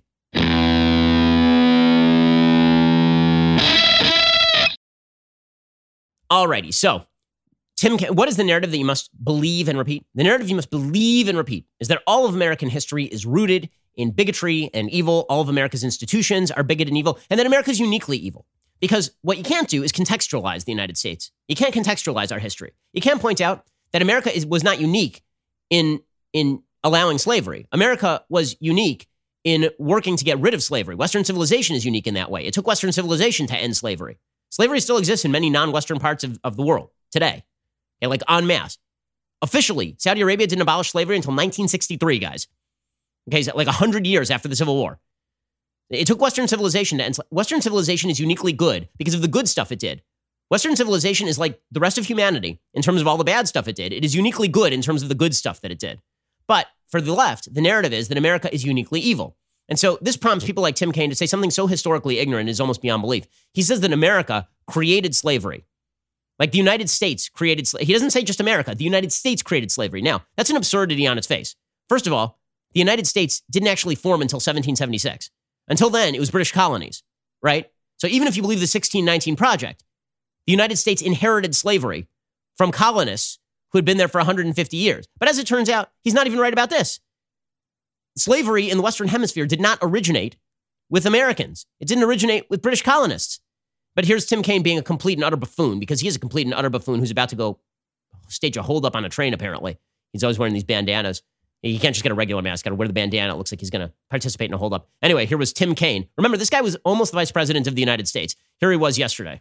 Alrighty, so Tim, what is the narrative that you must believe and repeat? The narrative you must believe and repeat is that all of American history is rooted in bigotry and evil. All of America's institutions are bigoted and evil, and that America is uniquely evil. Because what you can't do is contextualize the United States. You can't contextualize our history. You can't point out that America is, was not unique in in allowing slavery. America was unique in working to get rid of slavery. Western civilization is unique in that way. It took Western civilization to end slavery. Slavery still exists in many non-Western parts of, of the world today, okay, like en masse. Officially, Saudi Arabia didn't abolish slavery until nineteen sixty-three, guys. Okay, so like one hundred years after the Civil War. It took Western civilization to end slavery. Western civilization is uniquely good because of the good stuff it did. Western civilization is like the rest of humanity in terms of all the bad stuff it did. It is uniquely good in terms of the good stuff that it did. But for the left, the narrative is that America is uniquely evil. And so this prompts people like Tim Kaine to say something so historically ignorant is almost beyond belief. He says that America created slavery. Like the United States created slavery. He doesn't say just America. The United States created slavery. Now, that's an absurdity on its face. First of all, the United States didn't actually form until seventeen seventy-six. Until then, it was British colonies, right? So even if you believe the sixteen nineteen Project, the United States inherited slavery from colonists who had been there for one hundred fifty years. But as it turns out, he's not even right about this. Slavery in the Western Hemisphere did not originate with Americans. It didn't originate with British colonists. But here's Tim Kaine being a complete and utter buffoon, because he is a complete and utter buffoon who's about to go stage a holdup on a train, apparently. He's always wearing these bandanas. You can't just get a regular mask. Got to wear the bandana. It looks like he's going to participate in a holdup. Anyway, here was Tim Kaine. Remember, this guy was almost the vice president of the United States. Here he was yesterday.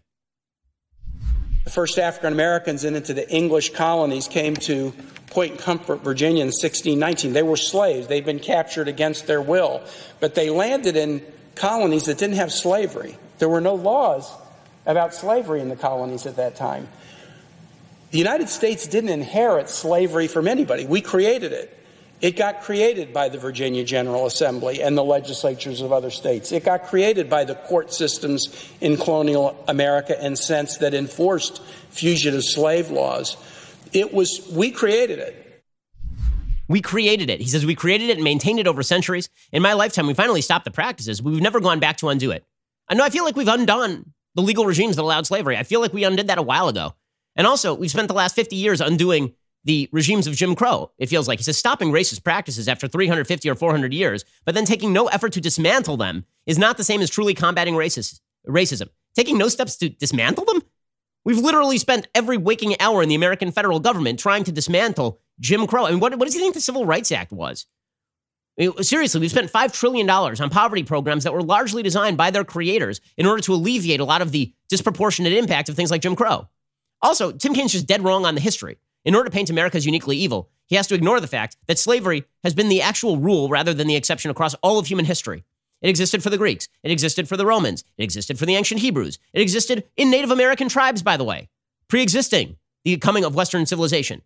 The first African Americans into the English colonies came to Point Comfort, Virginia in sixteen nineteen. They were slaves. They'd been captured against their will. But they landed in colonies that didn't have slavery. There were no laws about slavery in the colonies at that time. The United States didn't inherit slavery from anybody. We created it. It got created by the Virginia General Assembly and the legislatures of other states. It got created by the court systems in colonial America and since that enforced fugitive slave laws. It was, we created it. We created it. He says we created it and maintained it over centuries. In my lifetime, we finally stopped the practices. We've never gone back to undo it. I know I feel like we've undone the legal regimes that allowed slavery. I feel like we undid that a while ago. And also, we've spent the last fifty years undoing the regimes of Jim Crow, it feels like. He says stopping racist practices after three hundred fifty or four hundred years, but then taking no effort to dismantle them is not the same as truly combating racist, racism. Taking no steps to dismantle them? We've literally spent every waking hour in the American federal government trying to dismantle Jim Crow. I mean, what, what does he think the Civil Rights Act was? I mean, seriously, we've spent five trillion dollars on poverty programs that were largely designed by their creators in order to alleviate a lot of the disproportionate impact of things like Jim Crow. Also, Tim Kaine's just dead wrong on the history. In order to paint America as uniquely evil, he has to ignore the fact that slavery has been the actual rule rather than the exception across all of human history. It existed for the Greeks. It existed for the Romans. It existed for the ancient Hebrews. It existed in Native American tribes, by the way, pre-existing the coming of Western civilization.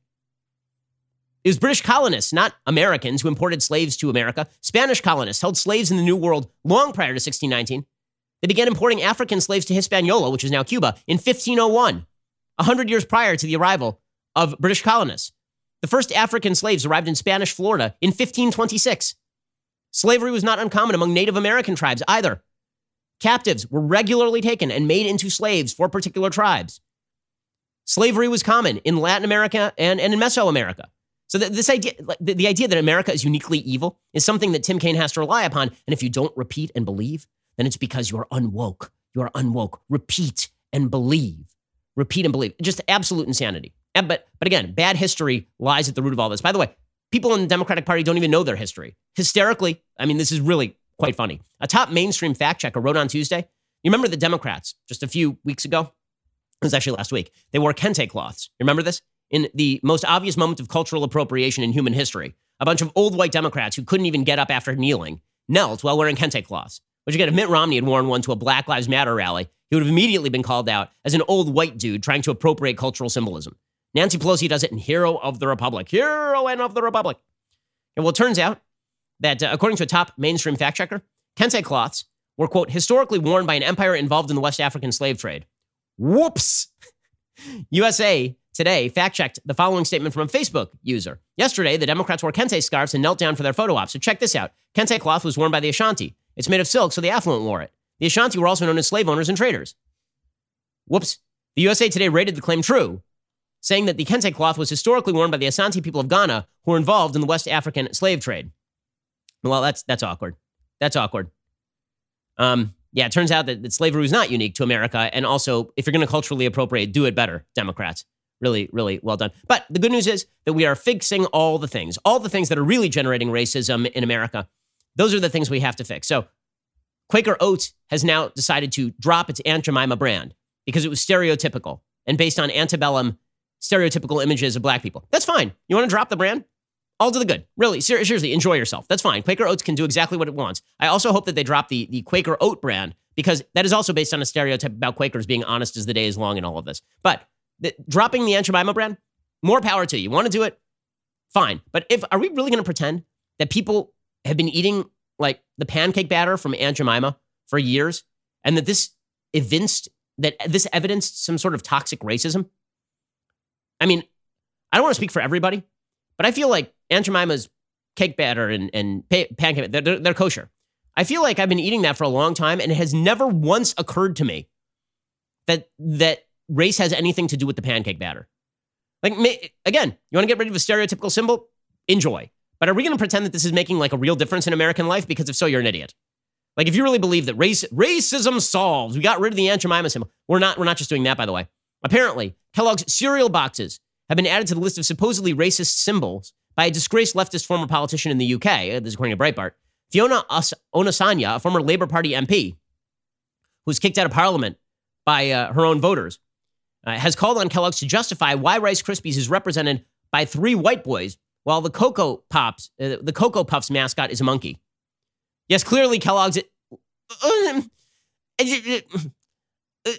It was British colonists, not Americans, who imported slaves to America. Spanish colonists held slaves in the New World long prior to sixteen nineteen. They began importing African slaves to Hispaniola, which is now Cuba, in fifteen oh one, one hundred years prior to the arrival of British colonists. The first African slaves arrived in Spanish Florida in fifteen twenty-six. Slavery was not uncommon among Native American tribes either. Captives were regularly taken and made into slaves for particular tribes. Slavery was common in Latin America and, and in Mesoamerica. So that this idea, the, the idea that America is uniquely evil is something that Tim Kaine has to rely upon. And if you don't repeat and believe, then it's because you are unwoke. You are unwoke. Repeat and believe. Repeat and believe. Just absolute insanity. And, but, but again, bad history lies at the root of all this. By the way, people in the Democratic Party don't even know their history. Hysterically, I mean, this is really quite funny. A top mainstream fact checker wrote on Tuesday, you remember the Democrats just a few weeks ago? It was actually last week. They wore kente cloths. You remember this? In the most obvious moment of cultural appropriation in human history, a bunch of old white Democrats who couldn't even get up after kneeling knelt while wearing kente cloths. Which again, if Mitt Romney had worn one to a Black Lives Matter rally, he would have immediately been called out as an old white dude trying to appropriate cultural symbolism. Nancy Pelosi does it in Hero of the Republic. Heroine of the Republic. And well, it turns out that uh, according to a top mainstream fact checker, kente cloths were, quote, historically worn by an empire involved in the West African slave trade. Whoops. U S A Today fact-checked the following statement from a Facebook user. Yesterday, the Democrats wore kente scarves and knelt down for their photo op. So check this out. Kente cloth was worn by the Ashanti. It's made of silk, so the affluent wore it. The Ashanti were also known as slave owners and traders. Whoops. The U S A Today rated the claim true, saying that the kente cloth was historically worn by the Asante people of Ghana who were involved in the West African slave trade. Well, that's that's awkward. That's awkward. Um, yeah, it turns out that, that slavery was not unique to America. And also, if you're going to culturally appropriate, do it better, Democrats. Really, really well done. But the good news is that we are fixing all the things, all the things that are really generating racism in America. Those are the things we have to fix. So Quaker Oats has now decided to drop its Aunt Jemima brand because it was stereotypical and based on antebellum stereotypical images of black people. That's fine. You want to drop the brand? All to the good. Really, ser- seriously, enjoy yourself. That's fine. Quaker Oats can do exactly what it wants. I also hope that they drop the, the Quaker Oat brand because that is also based on a stereotype about Quakers being honest as the day is long and all of this. But the, dropping the Aunt Jemima brand, more power to you. You want to do it? Fine. But if are we really going to pretend that people have been eating like the pancake batter from Aunt Jemima for years and that this evinced, that this evidenced some sort of toxic racism? I mean, I don't want to speak for everybody, but I feel like Aunt Jemima's cake batter and, and pa- pancake, they're, they're, they're kosher. I feel like I've been eating that for a long time, and it has never once occurred to me that that race has anything to do with the pancake batter. Like, again, you want to get rid of a stereotypical symbol? Enjoy. But are we going to pretend that this is making like a real difference in American life? Because if so, you're an idiot. Like, if you really believe that race racism solves, we got rid of the Aunt Jemima symbol. We're not, we're not just doing that, by the way. Apparently, Kellogg's cereal boxes have been added to the list of supposedly racist symbols by a disgraced leftist former politician in the U K, this is according to Breitbart. Fiona Onasanya, a former Labour Party M P, who was kicked out of Parliament by uh, her own voters, uh, has called on Kellogg's to justify why Rice Krispies is represented by three white boys, while the Cocoa Pops, uh, the Cocoa Puffs mascot is a monkey. Yes, clearly Kellogg's... It, uh, uh, uh,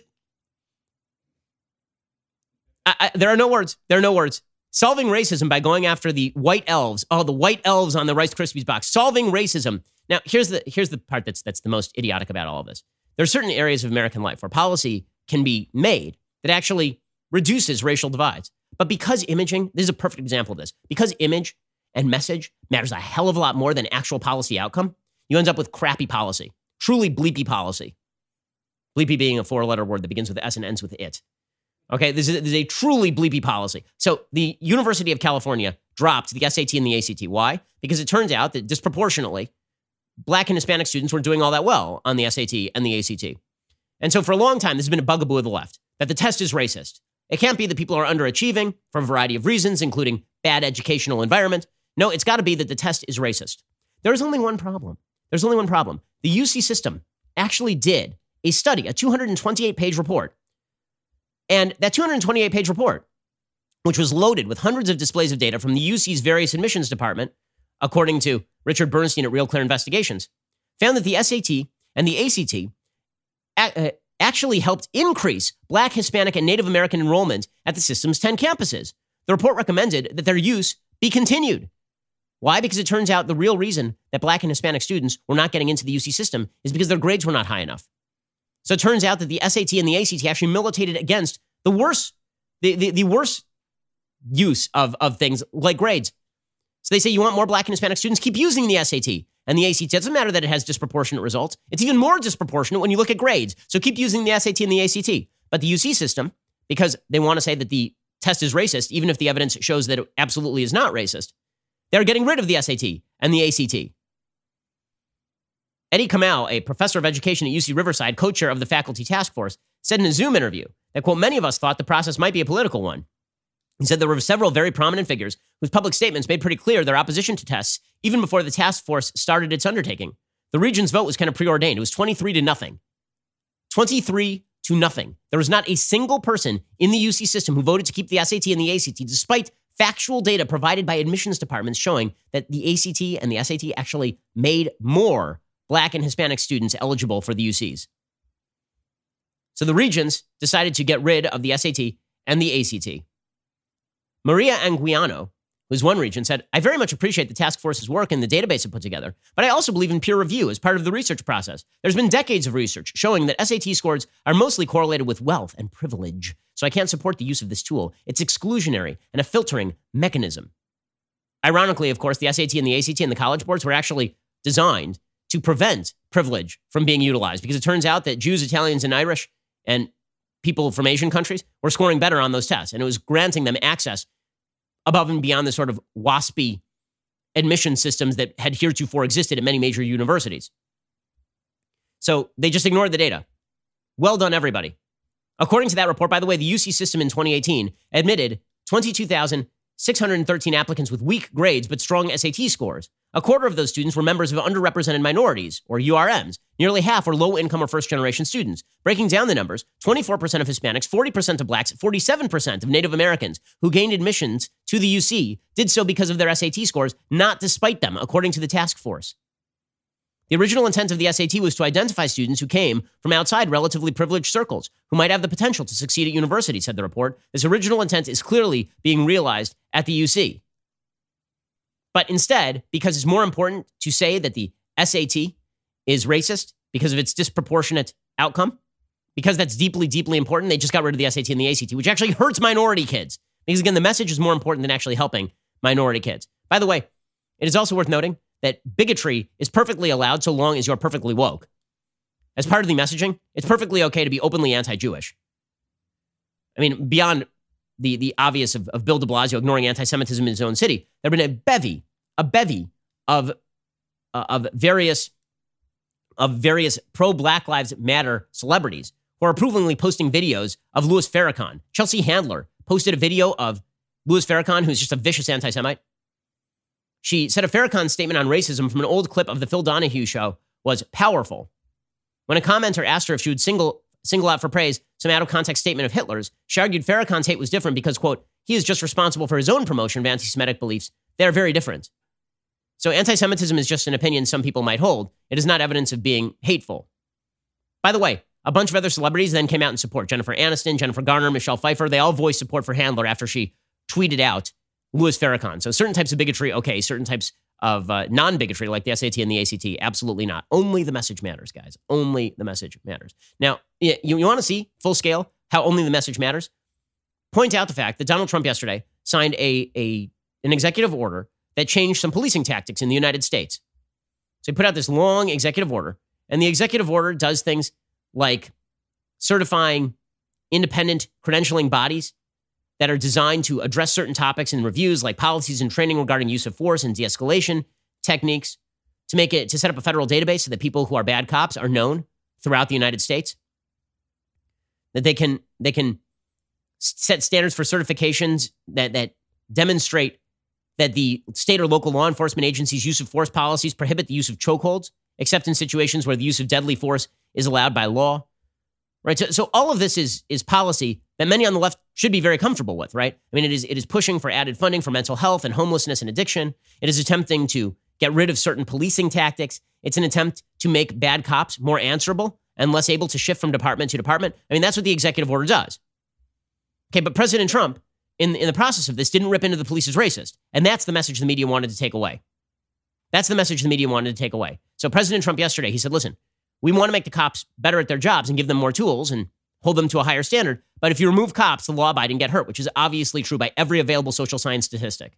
I, I, there are no words. There are no words. Solving racism by going after the white elves. Oh, the white elves on the Rice Krispies box. Solving racism. Now, here's the here's the part that's that's the most idiotic about all of this. There are certain areas of American life where policy can be made that actually reduces racial divides. But because imaging, this is a perfect example of this. Because image and message matters a hell of a lot more than actual policy outcome, you end up with crappy policy. Truly bleepy policy. Bleepy being a four-letter word that begins with S and ends with it. Okay, this is, this is a truly bleepy policy. So the University of California dropped the S A T and the A C T. Why? Because it turns out that disproportionately, Black and Hispanic students weren't doing all that well on the S A T and the A C T. And so for a long time, this has been a bugaboo of the left, that the test is racist. It can't be that people are underachieving for a variety of reasons, including bad educational environment. No, it's got to be that the test is racist. There's only one problem. There's only one problem. The U C system actually did a study, a two hundred twenty-eight page report. And that two hundred twenty-eight page report, which was loaded with hundreds of displays of data from the U C's various admissions department, according to Richard Bernstein at Real Clear Investigations, found that the S A T and the A C T a- actually helped increase Black, Hispanic, and Native American enrollment at the system's ten campuses. The report recommended that their use be continued. Why? Because it turns out the real reason that Black and Hispanic students were not getting into the U C system is because their grades were not high enough. So it turns out that the S A T and the A C T actually militated against the worst, the, the, the worst use of, of things like grades. So they say you want more Black and Hispanic students, keep using the S A T and the A C T. It doesn't matter that it has disproportionate results. It's even more disproportionate when you look at grades. So keep using the S A T and the A C T. But the U C system, because they want to say that the test is racist, even if the evidence shows that it absolutely is not racist, they're getting rid of the S A T and the A C T. Eddie Kamau, a professor of education at U C Riverside, co-chair of the faculty task force, said in a Zoom interview that, quote, many of us thought the process might be a political one. He said there were several very prominent figures whose public statements made pretty clear their opposition to tests even before the task force started its undertaking. The region's vote was kind of preordained. It was twenty-three to nothing. twenty-three to nothing. There was not a single person in the U C system who voted to keep the S A T and the A C T, despite factual data provided by admissions departments showing that the A C T and the S A T actually made more Black and Hispanic students eligible for the U Cs. So the regions decided to get rid of the S A T and the A C T. Maria Anguiano, who's one region, said, I very much appreciate the task force's work and the database it put together, but I also believe in peer review as part of the research process. There's been decades of research showing that S A T scores are mostly correlated with wealth and privilege, so I can't support the use of this tool. It's exclusionary and a filtering mechanism. Ironically, of course, the S A T and the A C T and the college boards were actually designed to prevent privilege from being utilized, because it turns out that Jews, Italians, and Irish and people from Asian countries were scoring better on those tests, and it was granting them access above and beyond the sort of waspy admission systems that had heretofore existed at many major universities. So they just ignored the data. Well done, everybody. According to that report, by the way, the U C system in twenty eighteen admitted twenty-two thousand six hundred thirteen applicants with weak grades but strong S A T scores. A quarter of those students were members of underrepresented minorities, or U R Ms. Nearly half were low-income or first-generation students. Breaking down the numbers, twenty-four percent of Hispanics, forty percent of Blacks, forty-seven percent of Native Americans who gained admissions to the U C did so because of their S A T scores, not despite them, according to the task force. The original intent of the S A T was to identify students who came from outside relatively privileged circles, who might have the potential to succeed at university, said the report. This original intent is clearly being realized at the U C. But instead, because it's more important to say that the S A T is racist because of its disproportionate outcome, because that's deeply, deeply important, they just got rid of the S A T and the A C T, which actually hurts minority kids. Because again, the message is more important than actually helping minority kids. By the way, it is also worth noting that bigotry is perfectly allowed so long as you're perfectly woke. As part of the messaging, it's perfectly okay to be openly anti-Jewish. I mean, beyond the, the obvious of, of Bill de Blasio ignoring anti-Semitism in his own city, there have been a bevy, a bevy of, uh, of various, of various pro-Black Lives Matter celebrities who are approvingly posting videos of Louis Farrakhan. Chelsea Handler posted a video of Louis Farrakhan, who's just a vicious anti-Semite. She said a Farrakhan statement on racism from an old clip of the Phil Donahue show was powerful. When a commenter asked her if she would single, single out for praise some out-of-context statement of Hitler's, she argued Farrakhan's hate was different because, quote, he is just responsible for his own promotion of anti-Semitic beliefs. They are very different. So anti-Semitism is just an opinion some people might hold. It is not evidence of being hateful. By the way, a bunch of other celebrities then came out in support. Jennifer Aniston, Jennifer Garner, Michelle Pfeiffer, they all voiced support for Handler after she tweeted out Louis Farrakhan. So certain types of bigotry, okay. Certain types of uh, non-bigotry, like the S A T and the A C T, absolutely not. Only the message matters, guys. Only the message matters. Now, you, you want to see full scale how only the message matters? Point out the fact that Donald Trump yesterday signed a, a an executive order that changed some policing tactics in the United States. So he put out this long executive order, and the executive order does things like certifying independent credentialing bodies that are designed to address certain topics in reviews like policies and training regarding use of force and de-escalation techniques, to make it, to set up a federal database so that people who are bad cops are known throughout the United States, that they can, they can set standards for certifications that, that demonstrate that the state or local law enforcement agencies' use of force policies prohibit the use of chokeholds, except in situations where the use of deadly force is allowed by law. Right. So, so all of this is is policy that many on the left should be very comfortable with, right? I mean, it is it is pushing for added funding for mental health and homelessness and addiction. It is attempting to get rid of certain policing tactics. It's an attempt to make bad cops more answerable and less able to shift from department to department. I mean, that's what the executive order does. Okay, but President Trump, in, in the process of this, didn't rip into the police as racist. And that's the message the media wanted to take away. That's the message the media wanted to take away. So President Trump yesterday, he said, listen, we want to make the cops better at their jobs and give them more tools and hold them to a higher standard. But if you remove cops, the law-abiding get hurt, which is obviously true by every available social science statistic.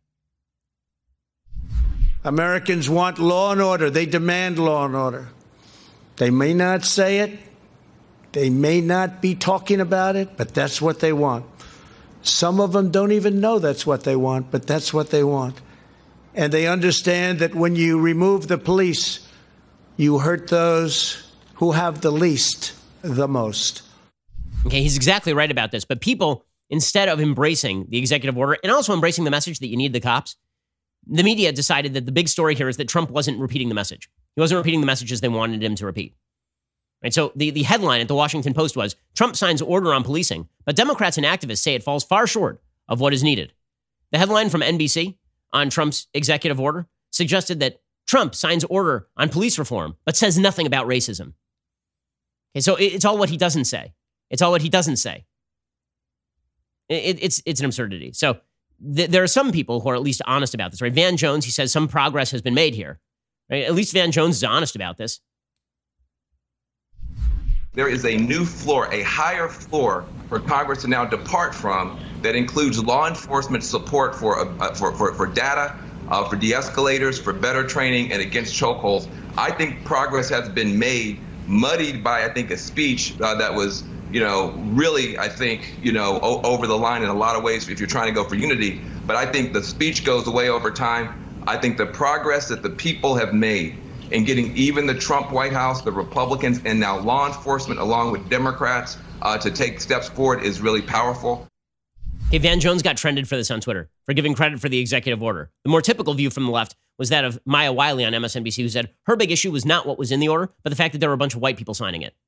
Americans want law and order. They demand law and order. They may not say it. They may not be talking about it, but that's what they want. Some of them don't even know that's what they want, but that's what they want. And they understand that when you remove the police, you hurt those who have the least the most. Okay, he's exactly right about this. But people, instead of embracing the executive order and also embracing the message that you need the cops, the media decided that the big story here is that Trump wasn't repeating the message. He wasn't repeating the messages they wanted him to repeat. Right? So the, the headline at the Washington Post was, Trump signs order on policing, but Democrats and activists say it falls far short of what is needed. The headline from N B C on Trump's executive order suggested that Trump signs order on police reform, but says nothing about racism. Okay, so it, it's all what he doesn't say. It's all what he doesn't say. It, it's, it's an absurdity. So th- there are some people who are at least honest about this, right? Van Jones, he says some progress has been made here. Right? At least Van Jones is honest about this. There is a new floor, a higher floor for Congress to now depart from that includes law enforcement support for uh, for, for, for data, uh, for de-escalators, for better training, and against chokeholds. I think progress has been made, muddied by, I think, a speech uh, that was, you know, really, I think, you know, o- over the line in a lot of ways if you're trying to go for unity. But I think the speech goes away over time. I think the progress that the people have made in getting even the Trump White House, the Republicans, and now law enforcement, along with Democrats, uh, to take steps forward is really powerful. Hey, Van Jones got trended for this on Twitter, for giving credit for the executive order. The more typical view from the left was that of Maya Wiley on M S N B C, who said her big issue was not what was in the order, but the fact that there were a bunch of white people signing it.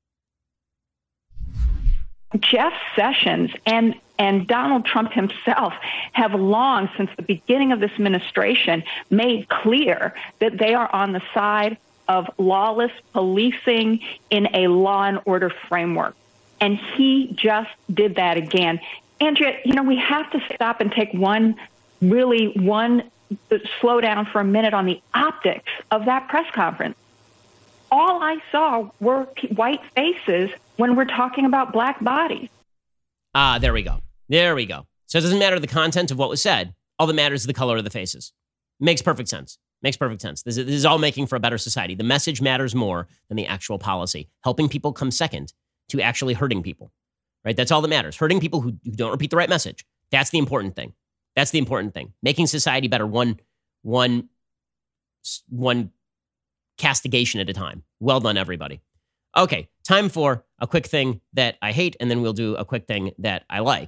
Jeff Sessions and and Donald Trump himself have long, since the beginning of this administration, made clear that they are on the side of lawless policing in a law and order framework. And he just did that again. Andrea, you know, we have to stop and take one, really one, slow down for a minute on the optics of that press conference. All I saw were white faces when we're talking about black bodies. Ah, there we go. There we go. So it doesn't matter the content of what was said. All that matters is the color of the faces. Makes perfect sense. Makes perfect sense. This is, this is all making for a better society. The message matters more than the actual policy. Helping people come second to actually hurting people, right? That's all that matters. Hurting people who, who don't repeat the right message. That's the important thing. That's the important thing. Making society better one, one, one castigation at a time. Well done, everybody. Okay, time for a quick thing that I hate, and then we'll do a quick thing that I like.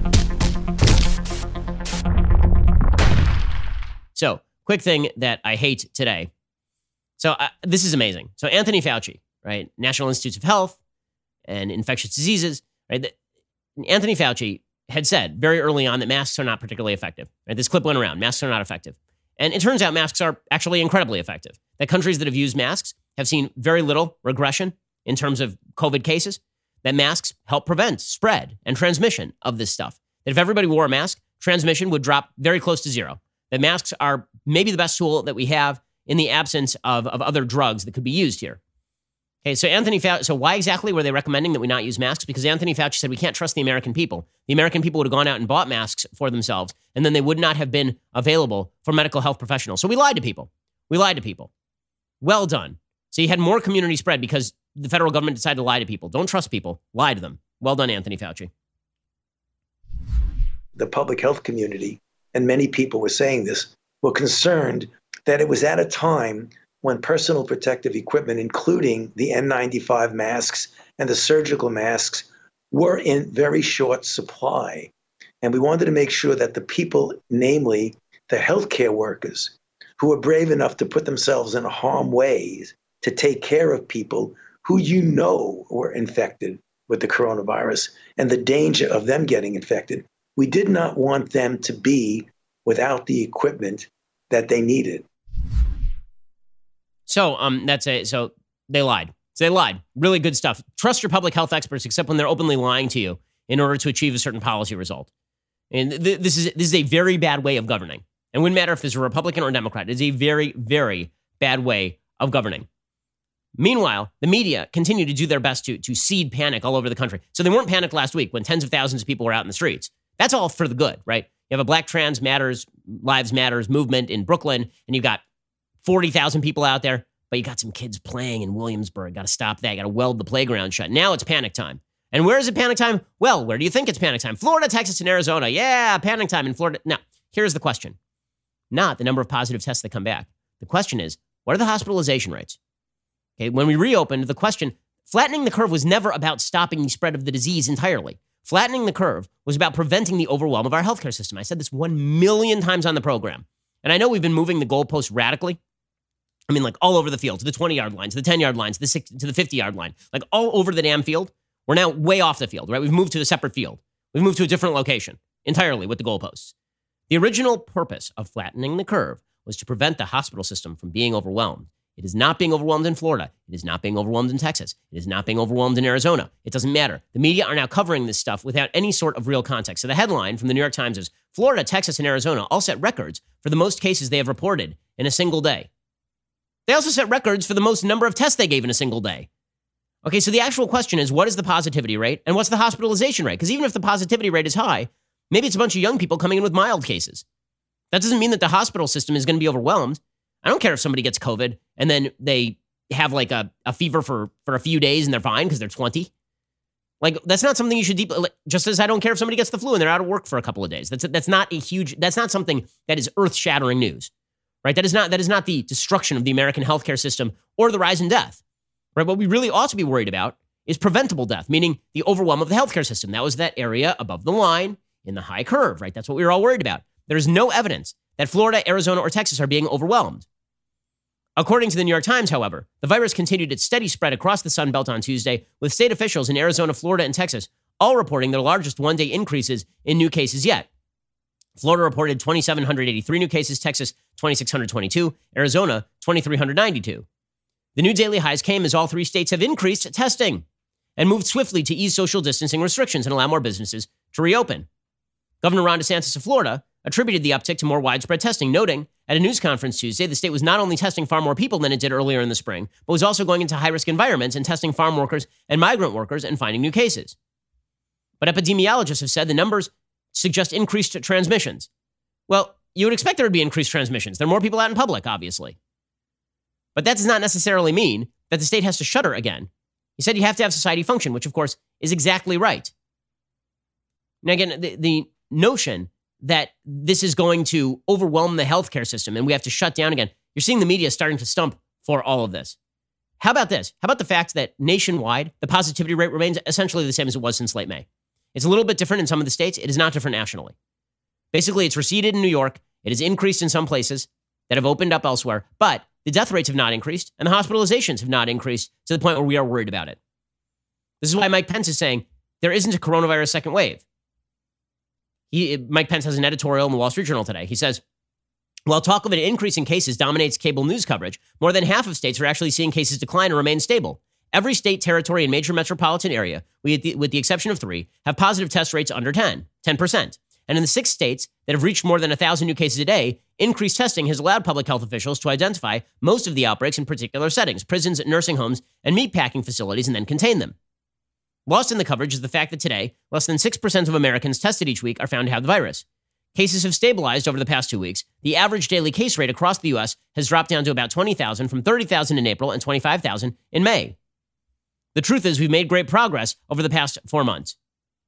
So, quick thing that I hate today. So, uh, this is amazing. So, Anthony Fauci, right? National Institutes of Health and Infectious Diseases, right? The, Anthony Fauci had said very early on that masks are not particularly effective. Right? This clip went around. Masks are not effective. And it turns out masks are actually incredibly effective. That countries that have used masks have seen very little regression in terms of COVID cases, that masks help prevent spread and transmission of this stuff. That if everybody wore a mask, transmission would drop very close to zero. That masks are maybe the best tool that we have in the absence of, of other drugs that could be used here. Okay, so Anthony Fauci, so why exactly were they recommending that we not use masks? Because Anthony Fauci said we can't trust the American people. The American people would have gone out and bought masks for themselves, and then they would not have been available for medical health professionals. So we lied to people. We lied to people. Well done. So you had more community spread because the federal government decided to lie to people. Don't trust people. Lie to them. Well done, Anthony Fauci. the public health community, and many people were saying this, were concerned that it was at a time when personal protective equipment, including the N ninety-five masks and the surgical masks, were in very short supply. And we wanted to make sure that the people, namely the healthcare workers, who were brave enough to put themselves in harm's way to take care of people who you know were infected with the coronavirus and the danger of them getting infected, we did not want them to be without the equipment that they needed. So um, that's a, so they lied. So they lied. Really good stuff. Trust your public health experts, except when they're openly lying to you in order to achieve a certain policy result. And th- this is this is a very bad way of governing. And it wouldn't matter if there's a Republican or a Democrat. It's a very, very bad way of governing. Meanwhile, the media continue to do their best to, to seed panic all over the country. So they weren't panicked last week when tens of thousands of people were out in the streets. That's all for the good, right? You have a Black Trans Matters, Lives Matters movement in Brooklyn, and you've got forty thousand people out there, but you got some kids playing in Williamsburg. Got to stop that. Got to weld the playground shut. Now it's panic time. And where is it panic time? Well, where do you think it's panic time? Florida, Texas, and Arizona. Yeah, panic time in Florida. Now, here's the question. Not the number of positive tests that come back. The question is, what are the hospitalization rates? Okay, when we reopened, the question, flattening the curve was never about stopping the spread of the disease entirely. Flattening the curve was about preventing the overwhelm of our healthcare system. I said this one million times on the program. And I know we've been moving the goalposts radically. I mean, like all over the field, to the twenty-yard line, to the ten-yard line, to the six, to the fifty-yard line, like all over the damn field. We're now way off the field, right? We've moved to a separate field. We've moved to a different location entirely with the goalposts. The original purpose of flattening the curve was to prevent the hospital system from being overwhelmed. It is not being overwhelmed in Florida. It is not being overwhelmed in Texas. It is not being overwhelmed in Arizona. It doesn't matter. The media are now covering this stuff without any sort of real context. So the headline from the New York Times is, Florida, Texas, and Arizona all set records for the most cases they have reported in a single day. They also set records for the most number of tests they gave in a single day. Okay, so the actual question is, what is the positivity rate and what's the hospitalization rate? Because even if the positivity rate is high, maybe it's a bunch of young people coming in with mild cases. That doesn't mean that the hospital system is going to be overwhelmed. I don't care if somebody gets COVID and then they have like a, a fever for, for a few days and they're fine because they're twenty. Like, that's not something you should deep, just as I don't care if somebody gets the flu and they're out of work for a couple of days. That's that's not a huge, that's not something that is earth-shattering news, right? That is not that is not the destruction of the American healthcare system or the rise in death, right? What we really ought to be worried about is preventable death, meaning the overwhelm of the healthcare system. That was that area above the line in the high curve, right? That's what we were all worried about. There is no evidence that Florida, Arizona, or Texas are being overwhelmed. According to the New York Times, however, the virus continued its steady spread across the Sun Belt on Tuesday, with state officials in Arizona, Florida, and Texas all reporting their largest one-day increases in new cases yet. Florida reported two thousand seven hundred eighty-three new cases, Texas two thousand six hundred twenty-two, Arizona two thousand three hundred ninety-two. The new daily highs came as all three states have increased testing and moved swiftly to ease social distancing restrictions and allow more businesses to reopen. Governor Ron DeSantis of Florida attributed the uptick to more widespread testing, noting at a news conference Tuesday the state was not only testing far more people than it did earlier in the spring, but was also going into high-risk environments and testing farm workers and migrant workers and finding new cases. But epidemiologists have said the numbers suggest increased transmissions. Well, you would expect there would be increased transmissions. There are more people out in public, obviously. But that does not necessarily mean that the state has to shutter again. He said you have to have society function, which, of course, is exactly right. Now, again, the, the notion that this is going to overwhelm the healthcare system and we have to shut down again, you're seeing the media starting to stump for all of this. How about this? How about the fact that nationwide, the positivity rate remains essentially the same as it was since late May? It's a little bit different in some of the states. It is not different nationally. Basically, it's receded in New York. It has increased in some places that have opened up elsewhere, but the death rates have not increased and the hospitalizations have not increased to the point where we are worried about it. This is why Mike Pence is saying there isn't a coronavirus second wave. He, Mike Pence has an editorial in the Wall Street Journal today. He says, while talk of an increase in cases dominates cable news coverage, more than half of states are actually seeing cases decline or remain stable. Every state, territory, and major metropolitan area, with the, with the exception of three, have positive test rates under ten, ten percent. And in the six states that have reached more than one thousand new cases a day, increased testing has allowed public health officials to identify most of the outbreaks in particular settings, prisons, nursing homes, and meatpacking facilities, and then contain them. Lost in the coverage is the fact that today, less than six percent of Americans tested each week are found to have the virus. Cases have stabilized over the past two weeks. The average daily case rate across the U S has dropped down to about twenty thousand from thirty thousand in April and twenty-five thousand in May. The truth is we've made great progress over the past four months.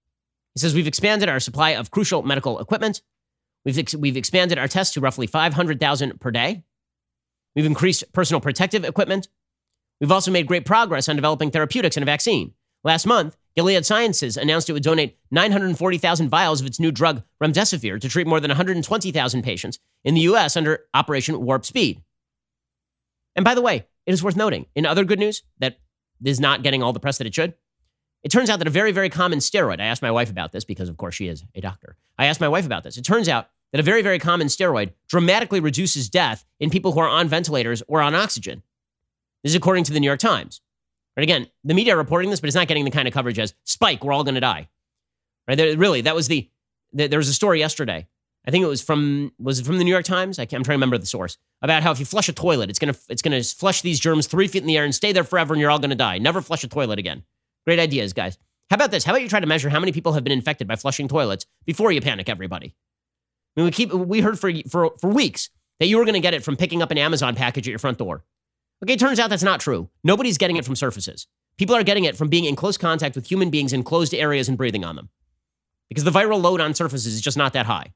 He says, we've expanded our supply of crucial medical equipment. We've, ex- we've expanded our tests to roughly five hundred thousand per day. We've increased personal protective equipment. We've also made great progress on developing therapeutics and a vaccine. Last month, Gilead Sciences announced it would donate nine hundred forty thousand vials of its new drug remdesivir to treat more than one hundred twenty thousand patients in the U S under Operation Warp Speed. And by the way, it is worth noting, in other good news that is not getting all the press that it should, it turns out that a very, very common steroid, I asked my wife about this because, of course, she is a doctor. I asked my wife about this. It turns out that a very, very common steroid dramatically reduces death in people who are on ventilators or on oxygen. This is according to the New York Times. Right, again, the media are reporting this, but it's not getting the kind of coverage as, spike, we're all going to die. Right? There, really, that was the, the, there was a story yesterday. I think it was from, was it from the New York Times? I can't, I'm trying to remember the source. About how if you flush a toilet, it's going to it's going to flush these germs three feet in the air and stay there forever and you're all going to die. Never flush a toilet again. Great ideas, guys. How about this? How about you try to measure how many people have been infected by flushing toilets before you panic everybody? I mean, we keep we heard for for for weeks that you were going to get it from picking up an Amazon package at your front door. Okay, turns out that's not true. Nobody's getting it from surfaces. People are getting it from being in close contact with human beings in closed areas and breathing on them. Because the viral load on surfaces is just not that high.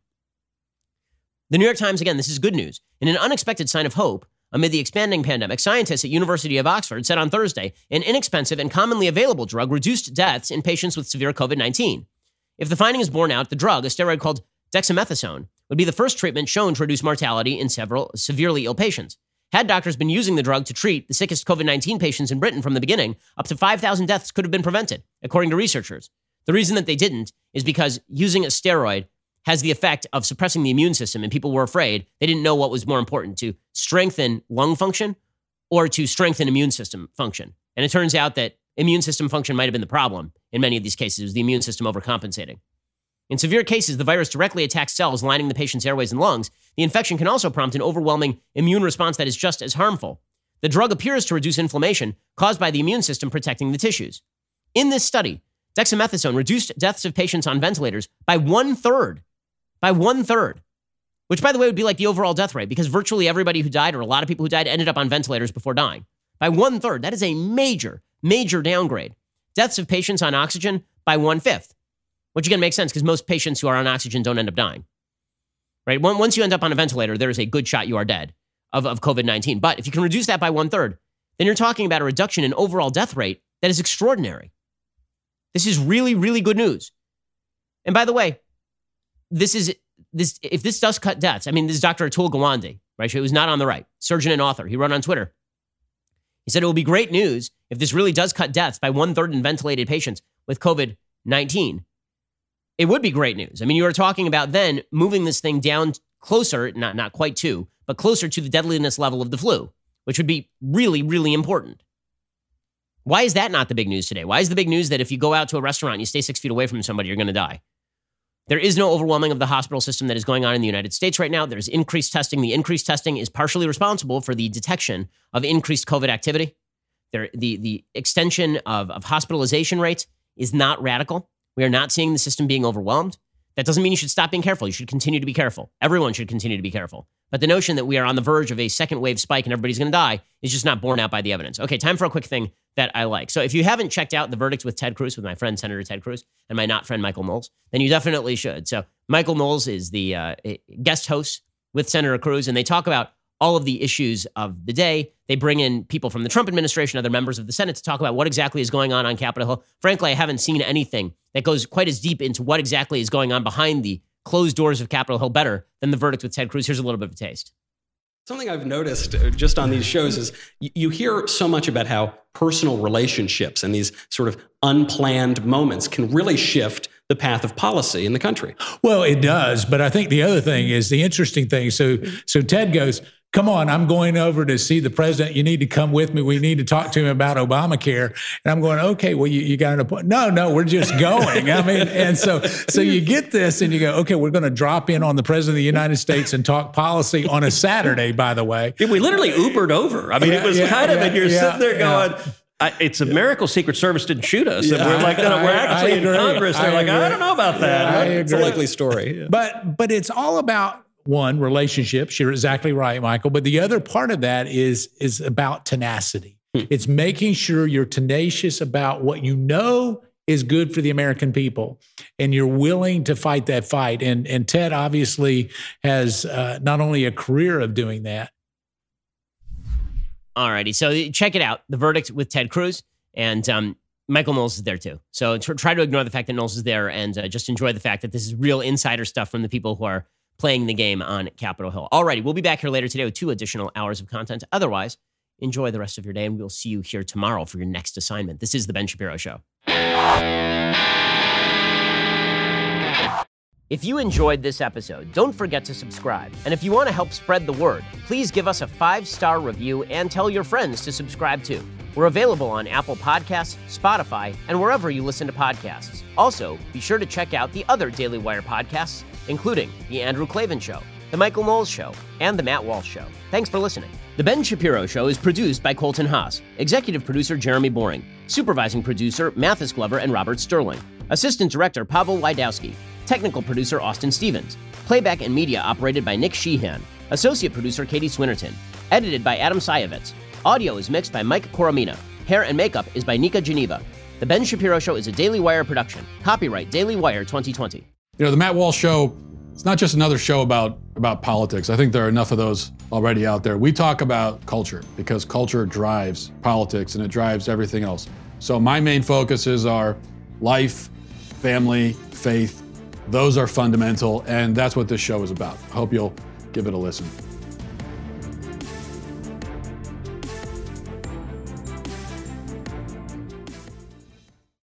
The New York Times, again, this is good news. In an unexpected sign of hope, amid the expanding pandemic, scientists at University of Oxford said on Thursday an inexpensive and commonly available drug reduced deaths in patients with severe covid nineteen. If the finding is borne out, the drug, a steroid called dexamethasone, would be the first treatment shown to reduce mortality in several severely ill patients. Had doctors been using the drug to treat the sickest covid nineteen patients in Britain from the beginning, up to five thousand deaths could have been prevented, according to researchers. The reason that they didn't is because using a steroid has the effect of suppressing the immune system, and people were afraid. They didn't know what was more important, to strengthen lung function or to strengthen immune system function. And it turns out that immune system function might have been the problem in many of these cases. It was the immune system overcompensating. In severe cases, the virus directly attacks cells lining the patient's airways and lungs. The infection can also prompt an overwhelming immune response that is just as harmful. The drug appears to reduce inflammation caused by the immune system protecting the tissues. In this study, dexamethasone reduced deaths of patients on ventilators by one-third. By one-third. Which, by the way, would be like the overall death rate, because virtually everybody who died, or a lot of people who died, ended up on ventilators before dying. By one-third. That is a major, major downgrade. Deaths of patients on oxygen by one-fifth. Which, again, makes sense, because most patients who are on oxygen don't end up dying. Right? Once you end up on a ventilator, there is a good shot you are dead of, of covid nineteen. But if you can reduce that by one-third, then you're talking about a reduction in overall death rate that is extraordinary. This is really, really good news. And by the way, this is this. If this does cut deaths, I mean, this is Doctor Atul Gawande, right? Who was not on the right, surgeon and author. He wrote on Twitter. He said it will be great news if this really does cut deaths by one-third in ventilated patients with covid nineteen. It would be great news. I mean, you are talking about then moving this thing down closer, not, not quite to, but closer to the deadliness level of the flu, which would be really, really important. Why is that not the big news today? Why is the big news that if you go out to a restaurant and you stay six feet away from somebody, you're going to die? There is no overwhelming of the hospital system that is going on in the United States right now. There's increased testing. The increased testing is partially responsible for the detection of increased COVID activity. There, the, the extension of, of hospitalization rates is not radical. We are not seeing the system being overwhelmed. That doesn't mean you should stop being careful. You should continue to be careful. Everyone should continue to be careful. But the notion that we are on the verge of a second wave spike and everybody's going to die is just not borne out by the evidence. Okay, time for a quick thing that I like. So if you haven't checked out The Verdict with Ted Cruz, with my friend Senator Ted Cruz, and my not friend Michael Knowles, then you definitely should. So Michael Knowles is the uh, guest host with Senator Cruz, and they talk about all of the issues of the day. They bring in people from the Trump administration, other members of the Senate, to talk about what exactly is going on on Capitol Hill. Frankly, I haven't seen anything that goes quite as deep into what exactly is going on behind the closed doors of Capitol Hill better than The Verdict with Ted Cruz. Here's a little bit of a taste. Something I've noticed just on these shows is you hear so much about how personal relationships and these sort of unplanned moments can really shift the path of policy in the country. Well, it does. But I think the other thing is the interesting thing. So, so Ted goes, come on, I'm going over to see the president. You need to come with me. We need to talk to him about Obamacare. And I'm going, okay, well, you, you got an appointment. No, no, we're just going. I mean, and so so you get this and you go, okay, we're going to drop in on the president of the United States and talk policy on a Saturday, by the way. Yeah, we literally Ubered over. I mean, yeah, it was yeah, kind of, yeah, and you're yeah, sitting there going, yeah. I, it's a miracle Secret Service didn't shoot us. Yeah, and we're like, no, no, we're actually in Congress. They're I like, agree. I don't know about that. Yeah, it's a likely story. Yeah. But But it's all about, one, relationships. You're exactly right, Michael. But the other part of that is, is about tenacity. Hmm. It's making sure you're tenacious about what you know is good for the American people. And you're willing to fight that fight. And, and Ted obviously has uh, not only a career of doing that. All righty. So check it out. The Verdict with Ted Cruz. And um, Michael Knowles is there too. So tr- try to ignore the fact that Knowles is there and uh, just enjoy the fact that this is real insider stuff from the people who are playing the game on Capitol Hill. All righty. We'll be back here later today with two additional hours of content. Otherwise, enjoy the rest of your day, and we'll see you here tomorrow for your next assignment. This is The Ben Shapiro Show. If you enjoyed this episode, don't forget to subscribe. And if you want to help spread the word, please give us a five-star review and tell your friends to subscribe too. We're available on Apple Podcasts, Spotify, and wherever you listen to podcasts. Also, be sure to check out the other Daily Wire podcasts, including The Andrew Klavan Show, The Michael Knowles Show, and The Matt Walsh Show. Thanks for listening. The Ben Shapiro Show is produced by Colton Haas, executive producer Jeremy Boring, supervising producer Mathis Glover and Robert Sterling, assistant director Pavel Wydowski, technical producer Austin Stevens, playback and media operated by Nick Sheehan, associate producer Katie Swinnerton, edited by Adam Sayevitz. Audio is mixed by Mike Coromina. Hair and makeup is by Nika Geneva. The Ben Shapiro Show is a Daily Wire production. Copyright Daily Wire twenty twenty. You know, the Matt Walsh Show, it's not just another show about, about politics. I think there are enough of those already out there. We talk about culture because culture drives politics and it drives everything else. So my main focuses are life, family, faith. Those are fundamental, and that's what this show is about. I hope you'll give it a listen.